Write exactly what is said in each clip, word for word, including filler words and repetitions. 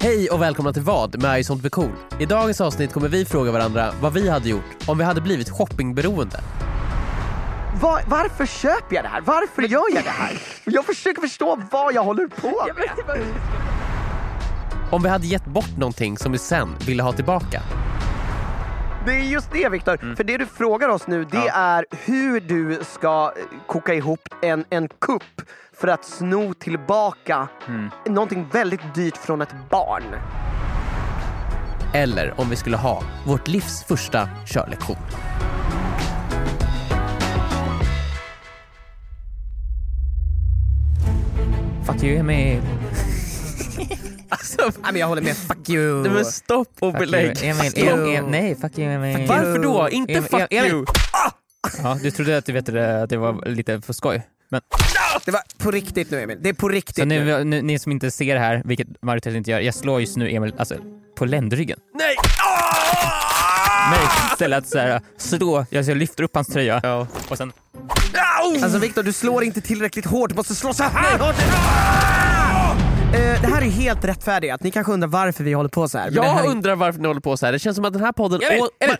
Hej och välkomna till Vad med Ison två cool. I dagens avsnitt kommer vi fråga varandra vad vi hade gjort om vi hade blivit shoppingberoende. Var, varför köper jag det här? Varför gör jag det här? Jag försöker förstå vad jag håller på med. Om vi hade gett bort någonting som vi sen ville ha tillbaka. Det är just det, Viktor. Mm. För det du frågar oss nu, det Ja. är hur du ska koka ihop en, en kupp för att sno tillbaka Mm. någonting väldigt dyrt från ett barn. Eller om vi skulle ha vårt livs första körlektion. Fuck you, Emil. Alltså, Nej, men jag håller med. Fuck you. det var stopp och Fuck belägg. you, Emil. Stopp. Em, em, nej, fuck you, Emil. Varför då? Inte Em- fuck Emil. you. Ja, du trodde att du vet det, att det var lite för skoj. Men Det var på riktigt nu, Emil. Det är på riktigt så nu. nu, nu, ni som inte ser det här, vilket majoriteten inte gör, jag slår just nu Emil alltså, på ländryggen. Nej! Nej, istället att så här, slå, jag så lyfter upp hans tröja Ja. och sen Alltså Viktor, du slår inte tillräckligt hårt. Du måste slå så här hårt. Eh, det här är helt rättfärdigt. Ni kanske undrar varför vi håller på så här. Men det Jag här är... undrar varför ni håller på så här. Det känns som att den här podden... Emil, Åh, Emil.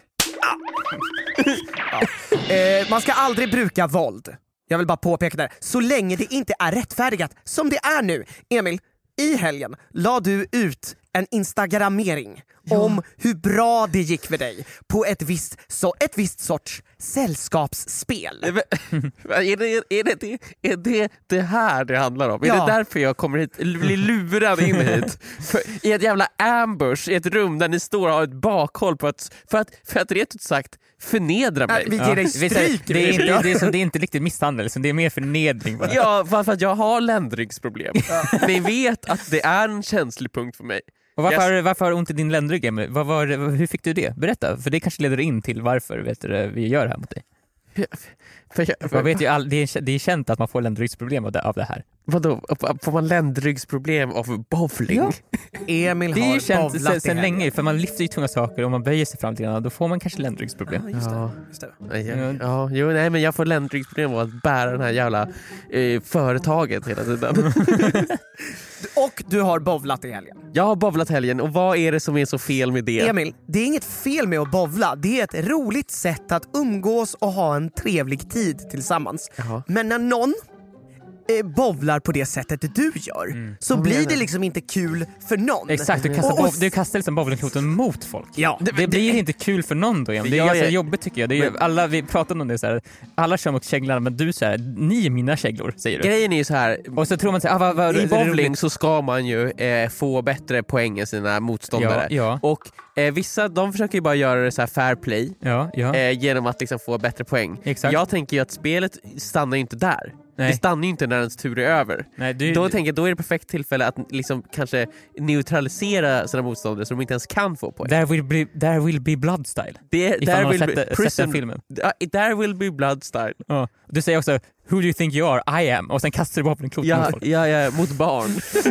Eh, man ska aldrig bruka våld. Jag vill bara påpeka det. Så länge det inte är rättfärdigat som det är nu. Emil, i helgen la du ut en instagrammering om hur bra det gick för dig på ett visst, så, ett visst sorts sällskapsspel. är, det, är, det, det, är det det här det handlar om? Är Ja. det därför jag kommer hit, blir lurad in hit? För, I ett jävla ambush, i ett rum där ni står och har ett bakhåll på att, för att, för att rätt ut sagt förnedra mig. Vi ger dig vi säger, stryk. det, är inte, det, är, som- det är inte riktigt misshandel, så det är mer förnedring bara. Ja, för för att jag har ländryggsproblem. Ni vet att det är en känslig punkt för mig. Och varför, Yes. har- varför har du ont i din ländrygg, Emil? Vad var, det- hur fick du det? Berätta, för det kanske leder in till varför vet du, vi gör det här mot dig. För, jag- Man vet ju all, det, är, det är känt att man får ländryggsproblem av det, av det här. Vadå? Får man ländryggsproblem av bowling? Ja. Emil Det är har ju känt bowlat sen, i sen helgen. länge, för man lyfter ju tunga saker och man böjer sig fram till den, då får man kanske ländryggsproblem. Just det, Ja. just det. Ja, ja, ja, jo, nej, men jag får ländryggsproblem av att bära den här jävla eh, företaget hela tiden. Och du har bowlat i helgen. Jag har bowlat helgen, och vad är det som är så fel med det? Emil, det är inget fel med att bowla. Det är ett roligt sätt att umgås och ha en trevlig tid tillsammans. Jaha. Men när någon eh, bowlar på det sättet du gör så Vad blir menar det du? liksom inte kul för någon. Exakt, du kastar, Och- och- bov, du kastar liksom bowlingkloten mot folk. Ja, Det blir inte kul för någon då, Emil. Det är Ja, ganska ja. jobbigt tycker jag. Det är ju, alla, vi pratade om det så här. Alla kör mot käglarna, men du så här, ni är mina käglor, säger du. Grejen är ju så här. Och så tror man så här, ah, vad, vad, I det är bowling roligt. så ska man ju eh, få bättre poäng än sina motståndare. Ja, ja. Och eh, vissa, de försöker ju bara göra det så här fair play Ja, ja. eh, genom att liksom få bättre poäng. Exakt. Jag tänker ju att spelet stannar ju inte där. Nej. Det stannar ju inte när ens tur är över. Nej, du, Då tänker jag, då är det perfekt tillfälle att liksom kanske neutralisera sina motståndare så de inte ens kan få poäng. there, will be, there will be blood style. Det, Ifall där man har vill sett, be, sett prison, den filmen. Uh, there will be blood style. Ja. Du säger också, who do you think you are? I am. Och sen kastar du bowlingkloten mot Ja, folk. ja, ja, mot barn.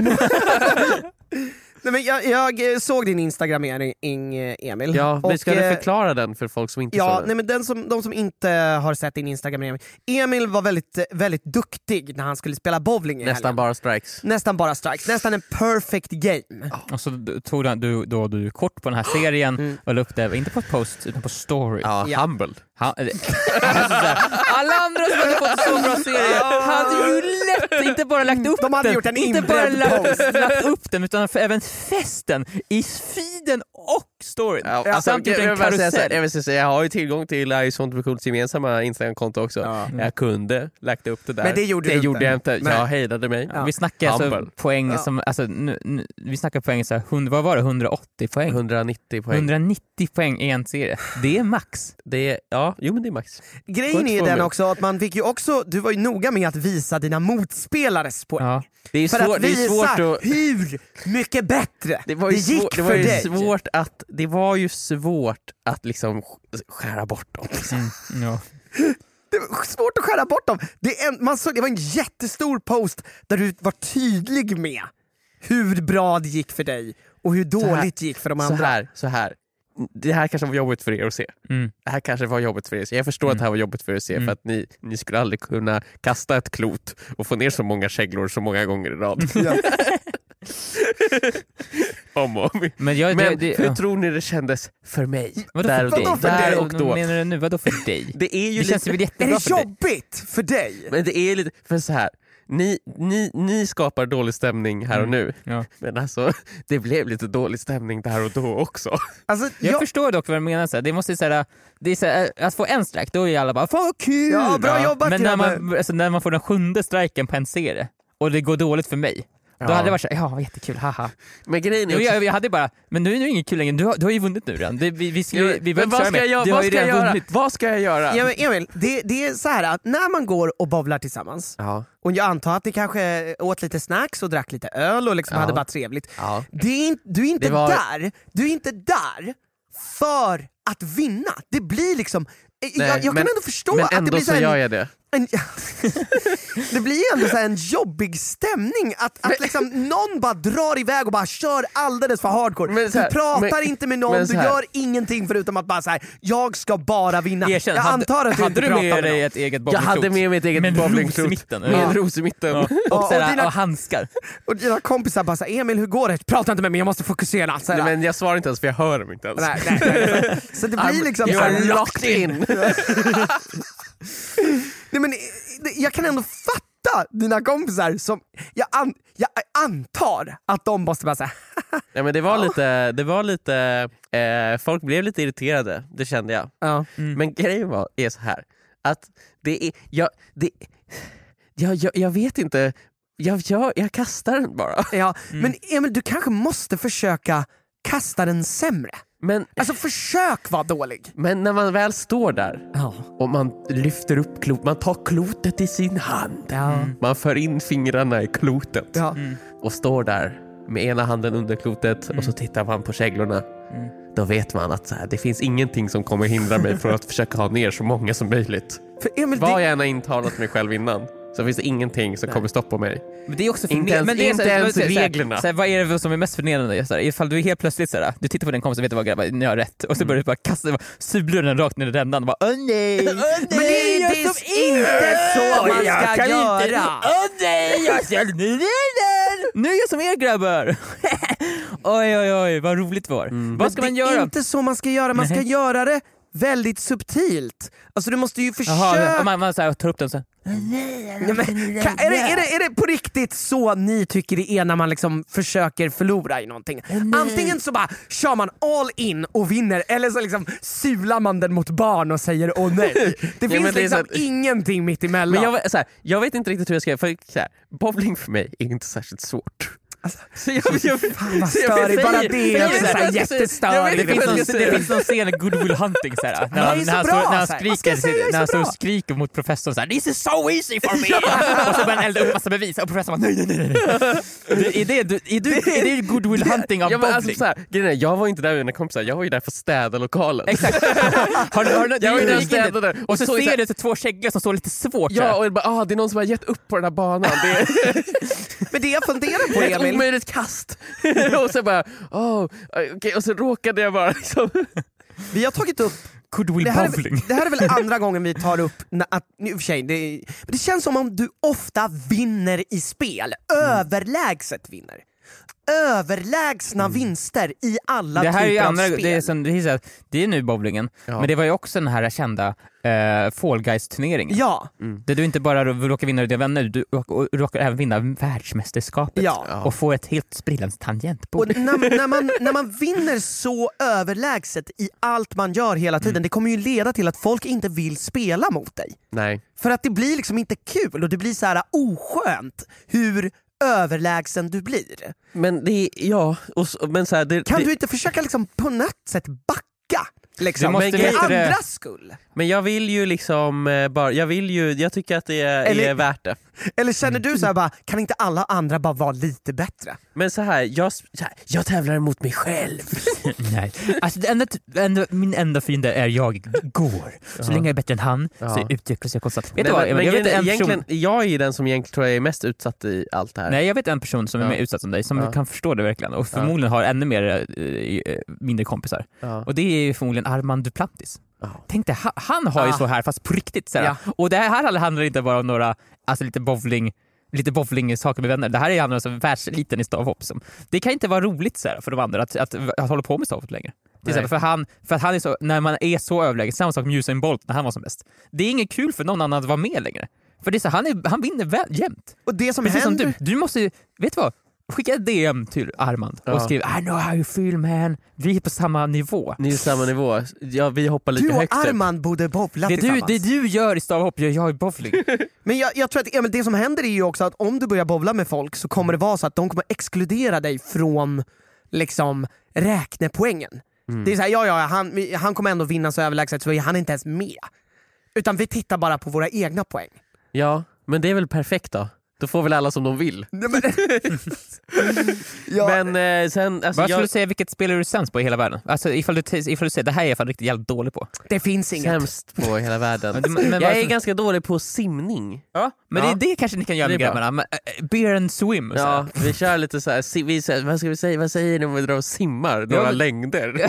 Nej, men jag, jag eh, såg din Instagramering, Emil. Ja, vi ska Och, eh, förklara den för folk som inte Ja, såg den. nej, men den som, de som inte har sett din Instagram. Emil var väldigt, väldigt duktig när han skulle spela bowling i Nästan helgen. bara strikes. Nästan bara strikes. Nästan en perfect game. Och så d- tog du, du, då, du kort på den här serien och la upp det, inte på ett post utan på story. Ja, Ja. humble. Han, alltså, så här, alla andra som hade fått så bra serier hade ju lätt inte bara lagt upp De hade den, gjort en inte bara inbredd lagt, post. lagt upp den utan för även festen i feeden och storyn. Ja, Ja, alltså, samt jag, gjort en jag, vill bara säga så här, karusell. jag, vill säga, jag har ju tillgång till Ison två cools gemensamma Instagram-konto också. Ja. Jag kunde lagt upp det där. Men det gjorde det du gjorde inte. jag inte. Nej. Jag hejdade mig. Ja. Vi snackar alltså Humble. poäng Ja. som, alltså, nu, nu, vi snackar poäng så här, hundra, vad var det, hundraåttio poäng? hundranittio poäng. hundranittio poäng i en serie. Det är max. Det är, ja, jo men det är max. Grejen är ju Gott den för också att man fick ju också, du var ju noga med att visa dina motspelares poäng. Ja. Det är, För svår, att det är visa svårt att... hur mycket bättre Det var ju, gick svår, det för var ju dig. svårt att det var ju svårt att liksom skära bort dem. Mm, ja. Det var svårt att skära bort dem. Det, är en, man såg, det var en jättestor post där du var tydlig med hur bra det gick för dig och hur Så här- dåligt det gick för de Så andra. här, så här. Det här kanske var jobbigt för er att se. Mm. Det här kanske var jobbigt för er. Jag förstår att det här var jobbigt för er att se Mm. för att ni, ni skulle aldrig kunna kasta ett klot och få ner så många käglor så många gånger i rad. Ja. om och om. Men, jag, Men det, det, hur ja. tror ni det kändes för mig? Vadå där för och, dig? då, där Vadå- och då. Vad menar du nu? Vadå för dig? Det är ju Det lite, känns väl Är jättebra det för dig. jobbigt för dig? men det är lite, för så här. Ni, ni, ni skapar dålig stämning här och nu. Ja. Men alltså, det blev lite dålig stämning där och då också. Alltså, Jag jag, förstår dock vad du menar. Så här. Det måste så här, det är så här, att få en strike, då är alla bara fan vad kul! Ja, bra jobbat, Men när grabbar. man, alltså, när man får den sjunde striken på en serie och det går dåligt för mig, Ja. då hade det varit så här, ja vad jättekul, haha. Men grejen är Jo, också, jag, jag hade bara, men nu är det inget kul längre, du har, du har ju vunnit nu redan. Det, vi, vi, skulle, Jo, vi men vad ska jag, göra? du har vad ju ska jag redan göra? vunnit. Vad ska jag göra? ja, men Emil, det, det är så här att när man går och bowlar tillsammans, Ja. och jag antar att ni kanske åt lite snacks och drack lite öl och liksom Ja. hade bara trevligt. Ja. Det är in, du, är inte Det var- där, du är inte där för att vinna. Det blir liksom... Nej, jag jag men- kan ändå förstå Men att det ändå blir så så här, gör jag det. en, det blir ju ändå så här en jobbig stämning att, att liksom någon bara drar iväg och bara kör alldeles för hardcore. Men så här, du pratar men- inte med någon, men du så här. gör ingenting förutom att bara säga jag ska bara vinna. Erkänn, jag hade, antar att du hade inte du pratar med med dig någon. ett eget Jag bowlingklot? hade med mig ett eget Med en bowlingklot. ros i mitten. Med Ja. en ros i mitten. Ja. Och, Ja, såhär, och dina- och handskar. Och dina kompisar bara såhär, Emil hur går det? Prata inte med mig, jag måste fokusera. Så, här, Nej, men jag svarar inte ens för jag hör dem inte ens. nej, nej, nej. Så det blir I'm- liksom you så are här, locked in. nej, men, jag kan ändå fatta dina kompisar som, jag, an, jag antar att de måste bara säga Nej, men det var lite, det var lite eh, folk blev lite irriterade, det kände jag. ja. Men grejen var, är så här att det är, jag, det, jag, jag, jag vet inte, jag, jag, jag kastar den bara. Ja, men Emil du kanske måste försöka kasta den sämre. Men, Alltså försök vara dålig. men när man väl står där Ja. och man lyfter upp klot, man tar klotet i sin hand, Ja. man för in fingrarna i klotet Ja. och står där med ena handen under klotet och så tittar man på käglorna. Då vet man att så här, det finns ingenting som kommer hindra mig från att försöka ha ner så många som möjligt. För Emil, Vad det, jag än har intalat mig själv innan så finns det ingenting som kommer stoppa mig. Men det är också Inte ens- men det är inte så här- ens så här- reglerna. Så här, vad är det som är mest förnedrande? Så här, ifall du är helt plötsligt så här, du tittar på din kompis och vet du vad grabbar, ni har rätt. Och så börjar du bara kasta, sular den rakt ner i rändan och bara åh nej! men det, det är inte så man Jag ska kan göra. inte- Åh nej! Jag ska nu är det! Nu är jag som er grabbar! Oj oj oj, vad roligt det var. Vad ska Men man det är göra? inte så man ska göra, man ska Nej. göra det väldigt subtilt. Alltså du måste ju försöka... Jaha, man, man så här, tar upp den så här. Nej, men, kan, är, det, är, det, är det på riktigt så ni tycker det är när man liksom försöker förlora i någonting? Antingen så bara kör man all in och vinner, eller så liksom sular man den mot barn och säger åh nej. Det finns men det är liksom så att- ingenting mitt emellan. Men jag, så här, jag vet inte riktigt hur jag ska göra, för så här, bowling för mig är inte särskilt svårt. Så jag, jag, Fan vad så jag störigt, bara säger- det jag är vet så inte här vad jag ska säga. Jag vet jättestörigt. inte Det finns, vad någon, jag ska det säga. finns någon scen i Good Will Hunting så här, när är han, så när han, bra, står, när han så här. Vad ska skriker, jag säga? Jag är när han så står och bra. skriker mot professorn så här, this is so easy for me! Och så börjar han elda upp massa bevis och professorn bara nej nej nej nej. Det- Är det, du- är, du, är det Good Will Hunting av Ja, men alltså, bowling? så här, grejen är, jag var inte där med mina kompisar, jag var ju där för att städa lokalen. Exakt. Har, du- har, du- Jag var ju du där och gick in dit städade. och så så är det så ser här- du så två käglor som står lite svårt så Ja, här. och jag bara, ah, det är någon som har gett upp på den här banan. Det är Men det jag funderar på ett Emil, omöjligt kast. Och så bara, oh, okay. Och så råkade jag bara liksom... vi har tagit upp Good Will det här, är, Bowling. väl- det här är väl andra gången vi tar upp, na- att, i och för sig, det, men det känns som om du ofta vinner i spel, överlägset vinner. Överlägsna vinster i alla Det här är ju typer andra, av spel. det är, som, det, är så här, det är nu bowlingen, Ja. men det var ju också den här kända uh, Fall Guys-turneringen. Ja, Där du inte bara råkar vinna dina vänner, du råkar, råkar även vinna världsmästerskapet Ja. och få ett helt sprillans tangentbord. och när, när, man, när man vinner så överlägset i allt man gör hela tiden, det kommer ju leda till att folk inte vill spela mot dig. Nej. För att det blir liksom inte kul och det blir så här oskönt hur överlägsen du blir. Men det är, ja, och, så- men så här, det, Kan det, du inte försöka liksom på något sätt backa? Liksom, Du måste för veta det- andras skull? men jag vill ju liksom eh, bara, jag vill ju, jag tycker att det är, Eller- är värt det. Eller känner du så här bara, kan inte alla andra bara vara lite bättre? Men så här, jag, så här, jag tävlar mot mig själv. Nej. Alltså, det enda, enda, min enda fiende är jag går. Så länge jag är bättre än han Ja. så utvecklas jag konstant. Vet Nej, du vad? men, men jag, vet grejen en är, person, egentligen, jag är ju den som egentligen tror jag är mest utsatt i allt det här. nej, jag vet en person som är Ja. mer utsatt som dig, som Ja. kan förstå det verkligen och förmodligen har ännu mer eh, eh, mindre kompisar. Ja. Och det är ju förmodligen Armand Duplantis. Ja. Tänk dig, han, han har ju Ah. så här fast på riktigt. Såhär. Ja. Och det här handlar inte bara om några, alltså lite bowling lite bowling-saker med vänner. Det här är han alltså världseliten i stavhopp. Som, det kan inte vara roligt så här, för de andra att, att, att, att hålla på med stavhopp längre. Till exempel, för, han, för att han är så, när man är så överlägen, samma sak med Usain Bolt när han var som bäst. Det är inget kul för någon annan att vara med längre. För det är så, han, är, han vinner väl, jämt. Och det som Precis händer... som du. Du måste, vet du vad? Skicka ett D M till Armand och Ja. skriv I know how you feel man. Vi är på samma nivå. Ni är på samma nivå. Ja, vi hoppar lika Du och högt. typ. Armand borde bowla Det du, tillsammans. det du gör i stavhopp gör jag i bowling. Men jag, jag tror att Emil, det som händer är ju också att om du börjar bowla med folk så kommer det vara så att de kommer exkludera dig från liksom räknepoängen. Mm. Det är så här, ja, ja, han, han kommer ändå vinna så överlägset så han är inte ens med. Utan vi tittar bara på våra egna poäng. Ja, men det är väl perfekt då. Då får väl alla som de vill. Nej, men ja, Men eh, sen... Alltså, Vad skulle jag, du säga, vilket spelar du sämst på i hela världen? Alltså ifall du, ifall du säger det här är jag fan riktigt jävligt dålig på. det finns inget. sämst på hela världen. Men det- men jag varför- är ganska dålig på simning. Ja, men Ja. Det, det kanske ni kan göra Det är med bra. grabbarna. Men, äh, beer and swim. Så Ja, här. vi kör lite så här, si- vi, så här, vad ska vi säga, vad säger ni om vi drar och simmar några men- längder?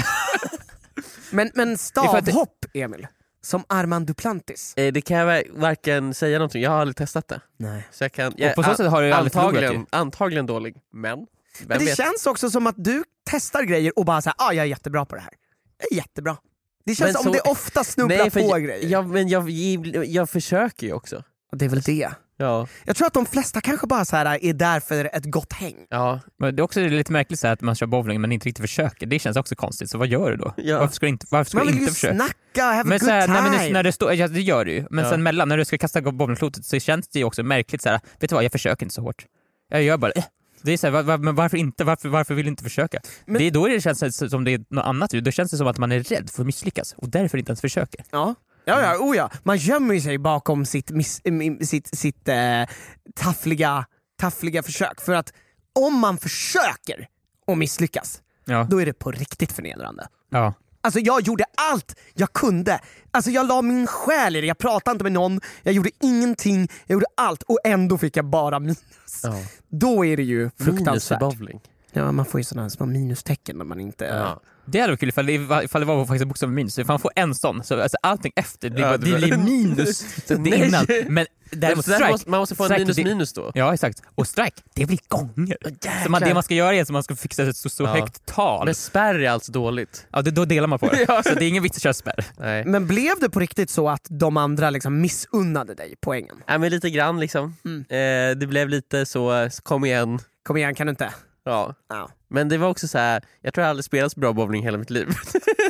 Men, men Ifall det- stavhopp, Emil, som Armand Duplantis. Eh, det kan jag ver- varken säga någonting, jag har aldrig testat det. Nej. Så jag kan, Och på så sätt har du ju aldrig förlorat antagligen, ju. antagligen dålig, men vem Men det vet? känns också som att du testar grejer och bara säger ah, jag är jättebra på det här. Jag är jättebra. Det känns Men som så- det ofta snubblar för på jag, grejer. jag, men jag, jag, jag försöker ju också. Och det är väl det. Ja, Jag tror att de flesta kanske bara så här är där för ett gott häng. ja. Men det är också lite märkligt så här att man kör bowling men inte riktigt försöker. Det känns också konstigt. Så vad gör du då? Ja. Varför ska du inte, varför ska Man du vill inte ju försöka? snacka, have Men a så good här, time. nej, men när det står, ja, det gör du ju. Men Ja. sen mellan, när du ska kasta bowlingklotet så känns det ju också märkligt så här. Vet du vad, jag försöker inte så hårt. Jag gör bara, eh. Det är så här, var, var, men varför inte? Varför, varför vill du inte försöka? Men- Det är då det känns som det är något annat. Då känns det som att man är rädd för att misslyckas och därför inte ens försöker. Ja. Ja, ja, oh ja. Man gömmer ju sig bakom sitt, miss, im- sitt, sitt eh, taffliga, taffliga försök. För att om man försöker och misslyckas, Ja. då är det på riktigt förnedrande. Ja. Alltså jag gjorde allt jag kunde. Alltså jag la min själ i det, jag pratade inte med någon, jag gjorde ingenting, jag gjorde allt och ändå fick jag bara minus. Ja. Då är det ju Minus i fruktansvärt. bowling. Ja, man får ju sådana små minustecken när man inte... Ja. Det hade varit kul ifall det, ifall det var faktiskt bokstav minus. Så man får en sån, så alltså allting efter det, Ja, bara, det det blir minus det Nej. innan. Men däremot Så där strike, måste, man måste få en strike, minus det- minus då. Ja exakt, och strike, det blir gånger. Så man, det man ska göra är att man ska fixa ett så, så Ja. högt tal. Men spärr är alltså dåligt. Ja, det, då delar man på det. Ja. Så det är ingen vits att köra spärr. Nej. Men blev det på riktigt så att de andra liksom missunnade dig poängen? Ja, men lite grann liksom. Mm. Eh, det blev lite så, kom igen. Kom igen, kan du inte? Ja. Ja. Men det var också så här, jag tror jag aldrig spelat så bra bowling hela mitt liv.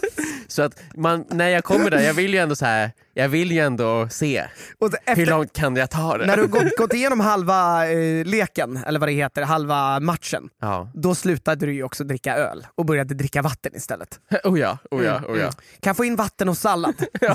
Så att man, när jag kommer där, jag vill ju ändå så här, jag vill ju ändå se Och så efter, hur långt kan jag ta det. när du gått, gått igenom halva eh, leken, eller vad det heter, halva matchen, Ja. då slutade du ju också dricka öl och började dricka vatten istället. Oh ja, oh ja, oh ja. Mm. Kan jag få in vatten och sallad?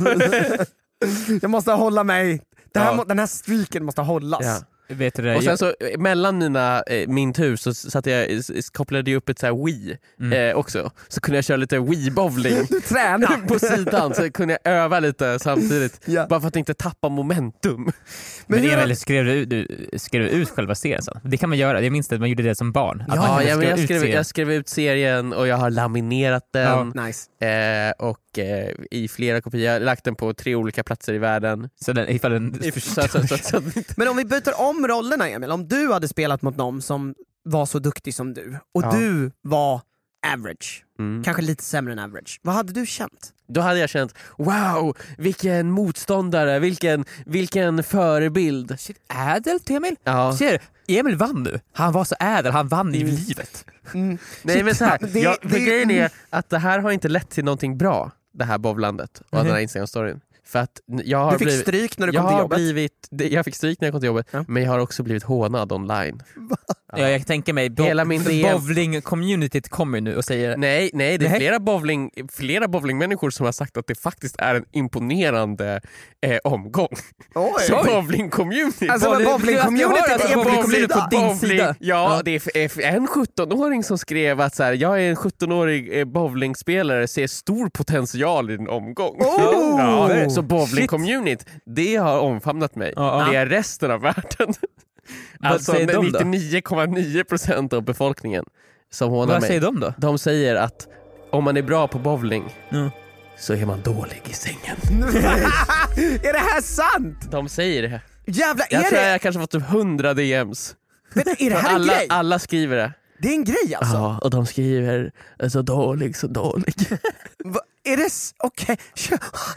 Jag måste hålla mig, det här, Ja. må- den här streaken måste hållas. Ja. Vet du det? Och sen så mellan mina, eh, min tur så satt jag, s- s- kopplade jag upp ett så här Wii Mm. eh, också. Så kunde jag köra lite Wii-bowling Du tränar! på sidan så kunde jag öva lite samtidigt. Ja. Bara för att inte tappa momentum. Men, Men hur- Emil, skrev du, du skrev du ut själva serien sen? Det kan man göra, jag minns att man gjorde det som barn. Att man Ja, kunde ja men jag, ut skrev, serien. jag skrev ut serien och jag har laminerat den. Nice. Eh, och eh, i flera kopior, jag har lagt den på tre olika platser i världen. Så den, ifall den Så, så, så, så, så, Men om vi byter om rollerna, Emil, om du hade spelat mot någon som var så duktig som du och Ja. du var average, mm. kanske lite sämre än average, vad hade du känt? Då hade jag känt, wow, vilken motståndare, vilken, vilken förebild. Shit, ädelt Emil? Ja. Ser du? Emil vann nu. Han var så ädel, han vann i livet. Mm. Nej men så här, Det- ja, det- för grejen är att det här har inte lett till någonting bra, det här bowlandet och Mhm. den här Instagram-storyn. För att jag har Du fick blivit, stryk när du jag kom till har jobbet. blivit, det- jag fick stryk när jag kom till jobbet, Ja. men jag har också blivit hånad online. Ja, jag tänker mig, bo- Hela min D M. bowling-communityt kommer nu och säger Nej, nej, det är Nej. flera bowling, flera bowlingmänniskor som har sagt att det faktiskt är en imponerande eh, omgång. Oj. Så bowling-community. Alltså men bowling-communityt Alltså, är på din bowling- sida. på din Bowling- sida. Ja, Ja. det är f- f- en sjuttonåring som skrev att så här, jag är en sjuttonårig eh, bowlingspelare, ser stor potential i din omgång. Oh! Ja, så bowling-community, det har omfamnat mig. Ja, ja. Det är resten av världen. Vad Alltså säger de då? nittionio komma nio procent av befolkningen som hånar Vad mig. säger de då? De säger att om man är bra på bowling Ja. så är man dålig i sängen. Är det här sant? De säger det. Jävlar, är Jag tror det, jag kanske fått typ hundra D Ms. vänta, är det här en alla, grej? alla skriver det. Det är en grej alltså? Ja, och de skriver så dålig, så dålig. Va, är det s- okej? Okay.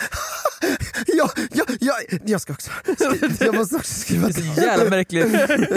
Ja, ja, ja, jag ska också skriva. Jag måste också skriva. Det är så jävla märkligt.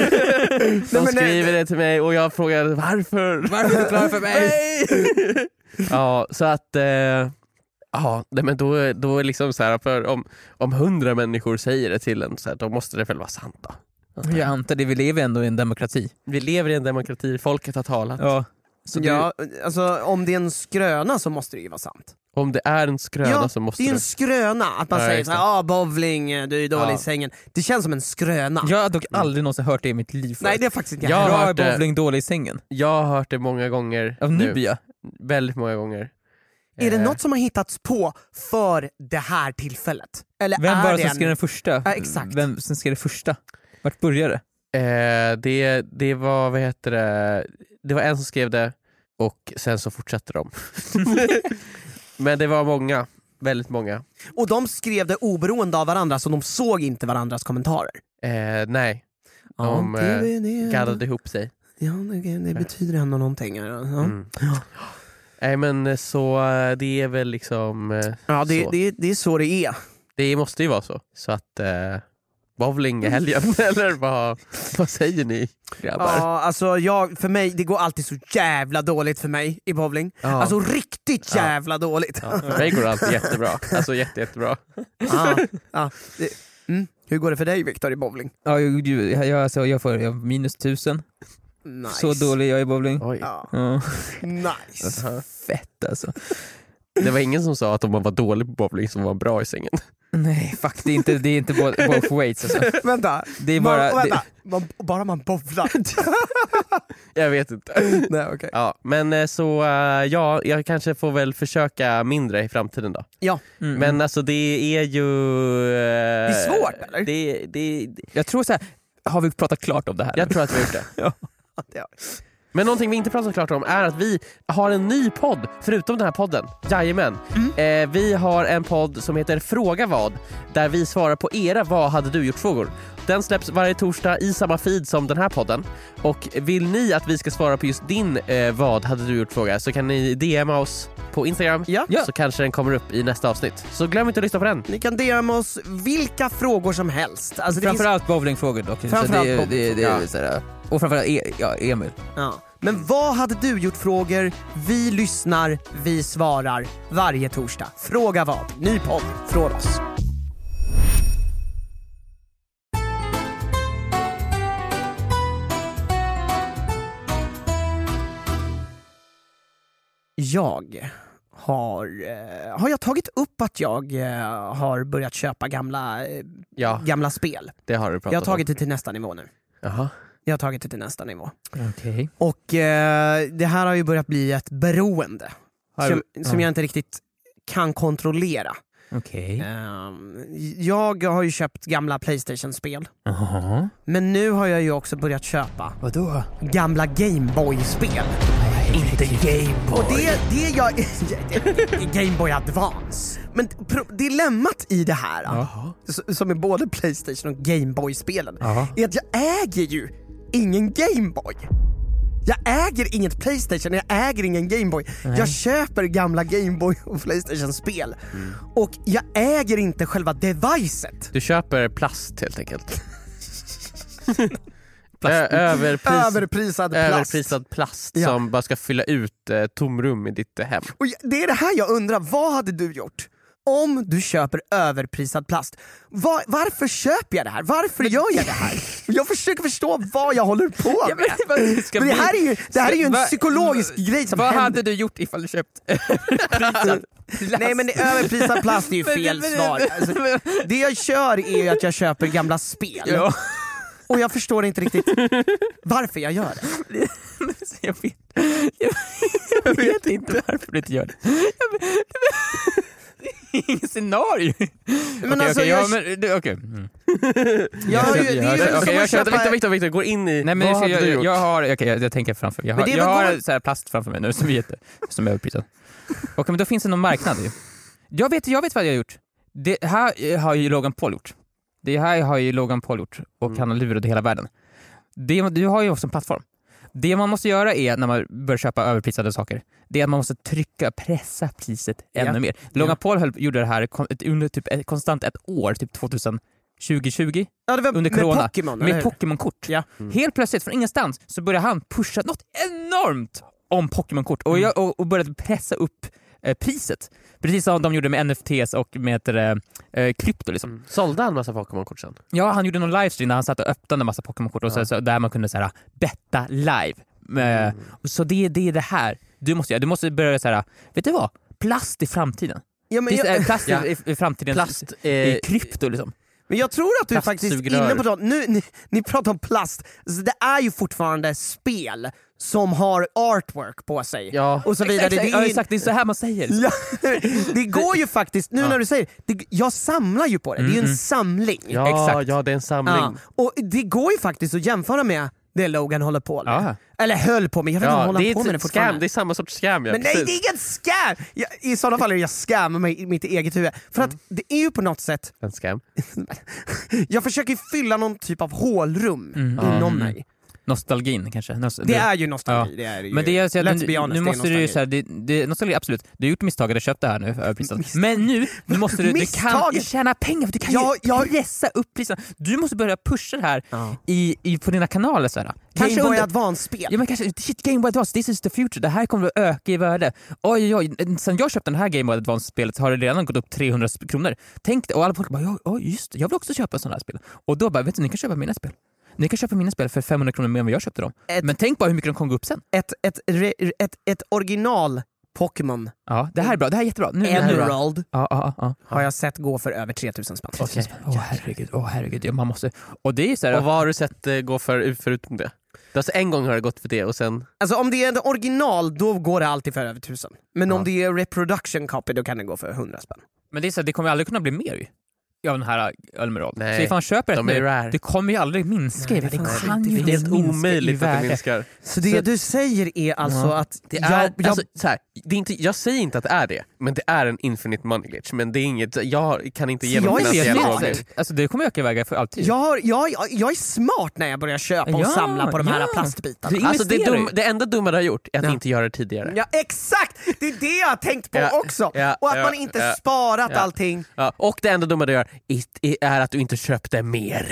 De skriver det till mig och jag frågar varför? Varför förklara för mig? Ja, så att eh, ja, nej, men då, då är liksom så här, för om, om hundra människor säger det till en så här, då måste det väl vara sant då. Jag antar det, vi lever ändå i en demokrati. Vi lever i en demokrati, folket har talat. Ja. Så Ja, alltså om det är en skröna så måste det ju vara sant. Om det är en skröna Ja, så måste det är det... en skröna att man Ja, säger just såhär, ah, bowling, du är dålig Ja. i sängen. Det känns som en skröna. Jag har dock aldrig någonsin hört det i mitt liv förut. Nej, det är faktiskt inte Jag har Bra är hört det. bowling, dålig i sängen. Jag har hört det många gånger Av nu. nu ja. Väldigt många gånger. Är det Eh, något som har hittats på för det här tillfället? Eller Vem är var det det som en... skrev den första? Ja, exakt. Vem som skrev det första? Vart började det? Eh, det, det var, vad heter det, det var en som skrev det och sen så fortsatte de. Men det var många, väldigt många. Och de skrev det oberoende av varandra, så de såg inte varandras kommentarer. Eh, nej, Ja, de det, eh, det, gaddade ihop sig. ja, det, det betyder ändå någonting. Ja, Mm. Nej men så eh, det är väl liksom eh, ja det, så. det, det är så det är. Det måste ju vara så. Så att eh, bowling i helgen, eller vad, vad säger ni grabbar? Ja, alltså jag, för mig, det går alltid så jävla dåligt för mig i bowling. Ja. Alltså riktigt Ja. jävla dåligt. Ja, för mig går det alltid jättebra. Alltså jätte, jättebra. Ja, ja. Det, mm. Hur går det för dig, Viktor, i bowling? Ja, jag, jag, jag, alltså, jag får jag, minus tusen. Nice. Så dålig jag är i bowling. Oj. Ja. Ja. Nice. Aha. Fett alltså. Det var ingen som sa att om man var dålig på bowling som var bra i sängen. Nej, fuck, det är inte, det är inte both, both ways alltså. Vänta, Det är bara... man, vänta. Det, Man, bara man bowlar. Jag vet inte. Nej, okay. Ja, men eh, så eh, ja, jag kanske får väl försöka mindre i framtiden då. Ja, mm, Men alltså det är ju... Eh, det är svårt eller? Det, det, jag tror så här, har vi pratat klart om det här? jag tror att vi har gjort det. Ja. Ja. Men någonting vi inte pratat klart om är att vi har en ny podd förutom den här podden. Jajamän. Mm. Eh, vi har en podd som heter Fråga vad, där vi svarar på era vad hade du gjort frågor. Den släpps varje torsdag i samma feed som den här podden. Och vill ni att vi ska svara på just din eh, vad hade du gjort fråga, så kan ni D M oss på Instagram. Ja. Ja. Så kanske den kommer upp i nästa avsnitt. Så glöm inte att lyssna på den. Ni kan D M oss vilka frågor som helst. Alltså, det finns, Framförallt bowlingfrågor dock. Så Framförallt det, det, det, bowlingfrågor, det, så här, och framförallt e, ja, Emil. ja. Men vad hade du gjort frågor? Vi lyssnar, vi svarar varje torsdag. Fråga vad? Ny podd från oss. Jag har, eh, har jag tagit upp att jag eh, har börjat köpa gamla, eh, Ja, gamla spel. det har du pratat Jag har tagit om. det till nästa nivå nu. Jaha. Jag har tagit det till nästa nivå. Okej. Och eh, det här har ju börjat bli ett beroende Har som, du- som ja. jag inte riktigt kan kontrollera. Okej. Ehm, jag har ju köpt gamla PlayStation-spel, Jaha. men nu har jag ju också börjat köpa Vadå? gamla Gameboy-spel. Inte Gameboy. Och det, det är jag... Gameboy Advance. Men pro- dilemmat i det här, Jaha. s- som är både PlayStation och Gameboy-spelen, Jaha. är att jag äger ju ingen Gameboy. Jag äger inget PlayStation, jag äger ingen Gameboy. Nej. Jag köper gamla Gameboy och PlayStation-spel. Och jag äger inte själva devicet. Du köper plast helt enkelt. Ö- överpris, Överprisad plast. överprisad plast Ja. som bara ska fylla ut eh, tomrum i ditt eh, hem. Och det är det här jag undrar, vad hade du gjort om du köper överprisad plast? Va- varför köper jag det här? Varför gör jag det här? Jag försöker förstå vad jag håller på med. Men det här är ju, det här är ju en Va- psykologisk grej som Vad händer. hade du gjort ifall du köpt överprisad plast? Nej men det, överprisad plast är ju Men- fel men- svar. Alltså, det jag kör är ju att jag köper gamla spel. Ja. Och jag förstår inte riktigt varför jag gör det. Jag vet, jag, jag vet inte varför du inte gör det. Jag vet, det är inget scenario. Men Okej, alltså, okej, jag, ja, men, det- okej. Mm. jag har ju, det är ju jag- som okej, jag att köper- köpa... Victor, Victor, Victor, gå in i Nej, men vad jag, hade jag, du jag, gjort? jag har, okej, jag, jag tänker framför mig. Jag Men har, det är jag väl har går- så här plast framför mig nu som är, jätte, som är överprisad. Okej, men då finns det någon marknad ju. Jag vet, jag vet vad jag har gjort. Det här har ju Logan Paul gjort. Det här har ju Logan Paul gjort och Mm. han har lurat hela världen. Det, du har ju också en plattform. Det man måste göra är när man börjar köpa överprisade saker, det är att man måste trycka, pressa priset ännu Ja. mer. Logan Ja. Paul höll, gjorde det här kon- ett, under typ ett, konstant ett år, typ tjugo tjugo, Ja, det var under med corona, Pokémon, eller med hur? Pokémon-kort. Ja. Mm. Helt plötsligt från ingenstans så började han pusha något enormt om Pokémon-kort och, Mm. jag, och, och började pressa upp eh, priset. Precis som de gjorde med N F Ts och med eh, krypto liksom. Mm. Sålde han massa Pokémon-kort sen? Ja, han gjorde någon livestream där han satt och öppnade en massa Pokémon-kort och så, Ja. så, där man kunde så här, betta live. Mm. Eh, Så det, det är det här du måste göra. Du måste börja så här, vet du vad? Plast i framtiden. Ja, men, Finns det, jag, eh, plast Ja. i, i framtiden Plast, eh, i krypto liksom. men jag tror att du faktiskt är Plastsugrör. inne på det. Nu, ni, ni pratar om plast, så det är ju fortfarande spel som har artwork på sig. Ja. Och så vidare. Exakt, Det, ja, är, exakt, det är så här man säger. ja, det går ju faktiskt, nu Ja. när du säger det, jag samlar ju på det, det är ju en Mm, mm. samling. Ja, Exakt. ja, det är en samling. Ja. Och det går ju faktiskt att jämföra med det Logan håller på med. Ja. Eller höll på med, jag vet inte om Ja, han håller det är på med det ett fortfarande. scam, det är samma sorts scam. Ja, Men nej, precis. det är inget scam! Jag, I sådana fall är det jag scam mig i mitt eget huvud. För att det är ju på något sätt, En scam. jag försöker fylla någon typ av hålrum Mm. inom Mm. mig. Nostalgin kanske. Nost- Det är ju nostalgi. Ja. Det är det ju. Men det är så att Let's nu, be honest, nu det är måste du ju säga, det, det, nostalgi absolut, du har gjort misstaget att köpa det här nu för överpriset. Misstag. Men nu, nu måste du, du kan Misstaget? tjäna pengar för du kan Ja, ju jag- pressa upp priserna. Du måste börja pusha det här Ja. i, i, på dina kanaler så här. Game Boy under- Advance-spel. Ja men kanske, shit, Game Boy Advance, this is the future, det här kommer att öka i värde. Oj oj oj, sen jag köpte den här Game Boy Advance-spelet har det redan gått upp trehundra sp- kronor. Tänk, och alla folk bara, ja, ja just det, jag vill också köpa en sån här spel. Och då bara, vet du, ni kan köpa mina spel. Ni kan köpa mina spel för femhundra kronor mer än vad jag köpte dem. Ett- Men tänk bara hur mycket de kommer gå upp sen. Ett, ett, re, ett, ett original Pokémon Ja, det här är bra, det här är jättebra. Nu, det här är bra. Emerald Ja, ja, ja. har jag sett gå för över tre tusen spänn. Okej. Åh herregud, åh herregud, ja, man måste... Och det är så här, Och vad har du sett eh, gå för förutom det? Alltså en gång har det gått för det och sen... Alltså om det är en original, då går det alltid för över tusen. Men om Ja. det är reproduction copy, då kan det gå för hundra spänn. men det är så här, det kommer aldrig kunna bli mer ju. Av den här Emerald. Nej, Så ifall man köper ett de är nu, rare. det kommer ju aldrig minska. Nej, det det kan kan ju inte Det är helt minska i omöjligt att det värde. minskar. Så det Så- du säger är alltså Ja. att... Det jag, är, jag, alltså, så här, det är inte, jag säger inte att det är det, men det är en infinite money glitch. Men det är inget, jag kan inte ge Så någon jag är finansiell smart. frågor. Alltså det kommer öka i värde för alltid. jag, har, jag, jag, jag är smart när jag börjar köpa och Ja, samla på de här ja. plastbitarna. Det är- Alltså det, investerar dum, ju. det enda dumma du har gjort är att Ja. inte göra det tidigare. Ja exakt! Det är det jag har tänkt på Ja, också! ja, och att ja, man inte ja, sparat ja. allting. Ja, och det enda dumma du gör är- är att du inte köpte mer.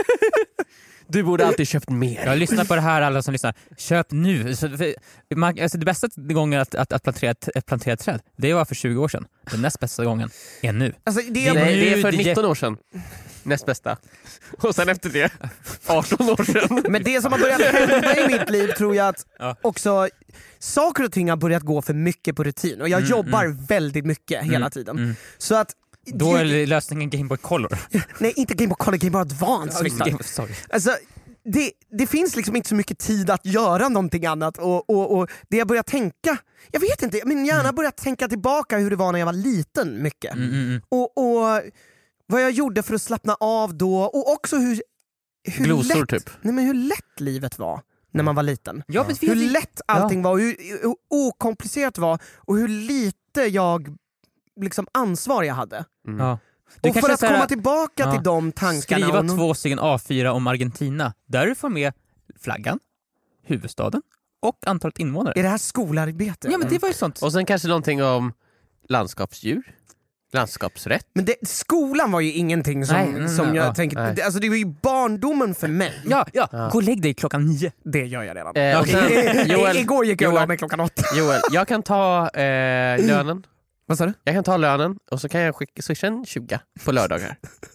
Du borde alltid köpt mer. Jag lyssnar på det här, alla som lyssnar. Köp nu. Så, för, man, alltså det bästa gången att, att, att plantera, ett, att plantera ett träd, det var för tjugo år sedan. Den näst bästa gången är nu. Alltså, det Det- är, Nej, det är Nu, för det- nitton år sedan. Näst bästa. Och sen efter det, arton år sedan. Men det som har börjat hända i mitt liv tror jag att Ja. också saker och ting har börjat gå för mycket på rutin och jag Mm, jobbar väldigt mycket hela tiden. Mm. Så att... Då är lösningen Game Boy Color. Nej, inte Game Boy Color, Game Boy Advance. Viktor. Game, sorry. Alltså, det, det finns liksom inte så mycket tid att göra någonting annat och, och, och det jag börjar tänka, jag vet inte, min hjärna Mm. börjar tänka tillbaka hur det var när jag var liten mycket. Mm, mm, mm. Och, och vad jag gjorde för att slappna av då och också hur, hur, Glosor lätt, typ. nej, men hur lätt livet var när man var liten. Ja, men vi- Hur vi- lätt allting var och hur, hur okomplicerat det var och hur lite jag liksom ansvar jag hade. Mm. Ja. Du Och för kanske att så här- komma tillbaka ja, till de tankarna. Skriva och no- två stycken A fyra om Argentina, där du får med flaggan, huvudstaden och antalet invånare. Är det här skolarbete? Ja men det var ju sånt. Och sen kanske någonting om landskapsdjur, landskapsrätt. Men det, skolan var ju ingenting som, Nej, nej, som nej, jag ja, tänkte, nej. det, alltså det var ju barndommen för mig. Ja, ja, Ja. gå och lägg dig klockan nio. Det gör jag redan. Eh, och I- sen, i- Joel, Igår gick jag och la Joel, mig klockan åtta. Joel, jag kan ta eh, lönen. Vad sa du? Jag kan ta lönen och så kan jag skicka, swisha en tjugo på lördagar.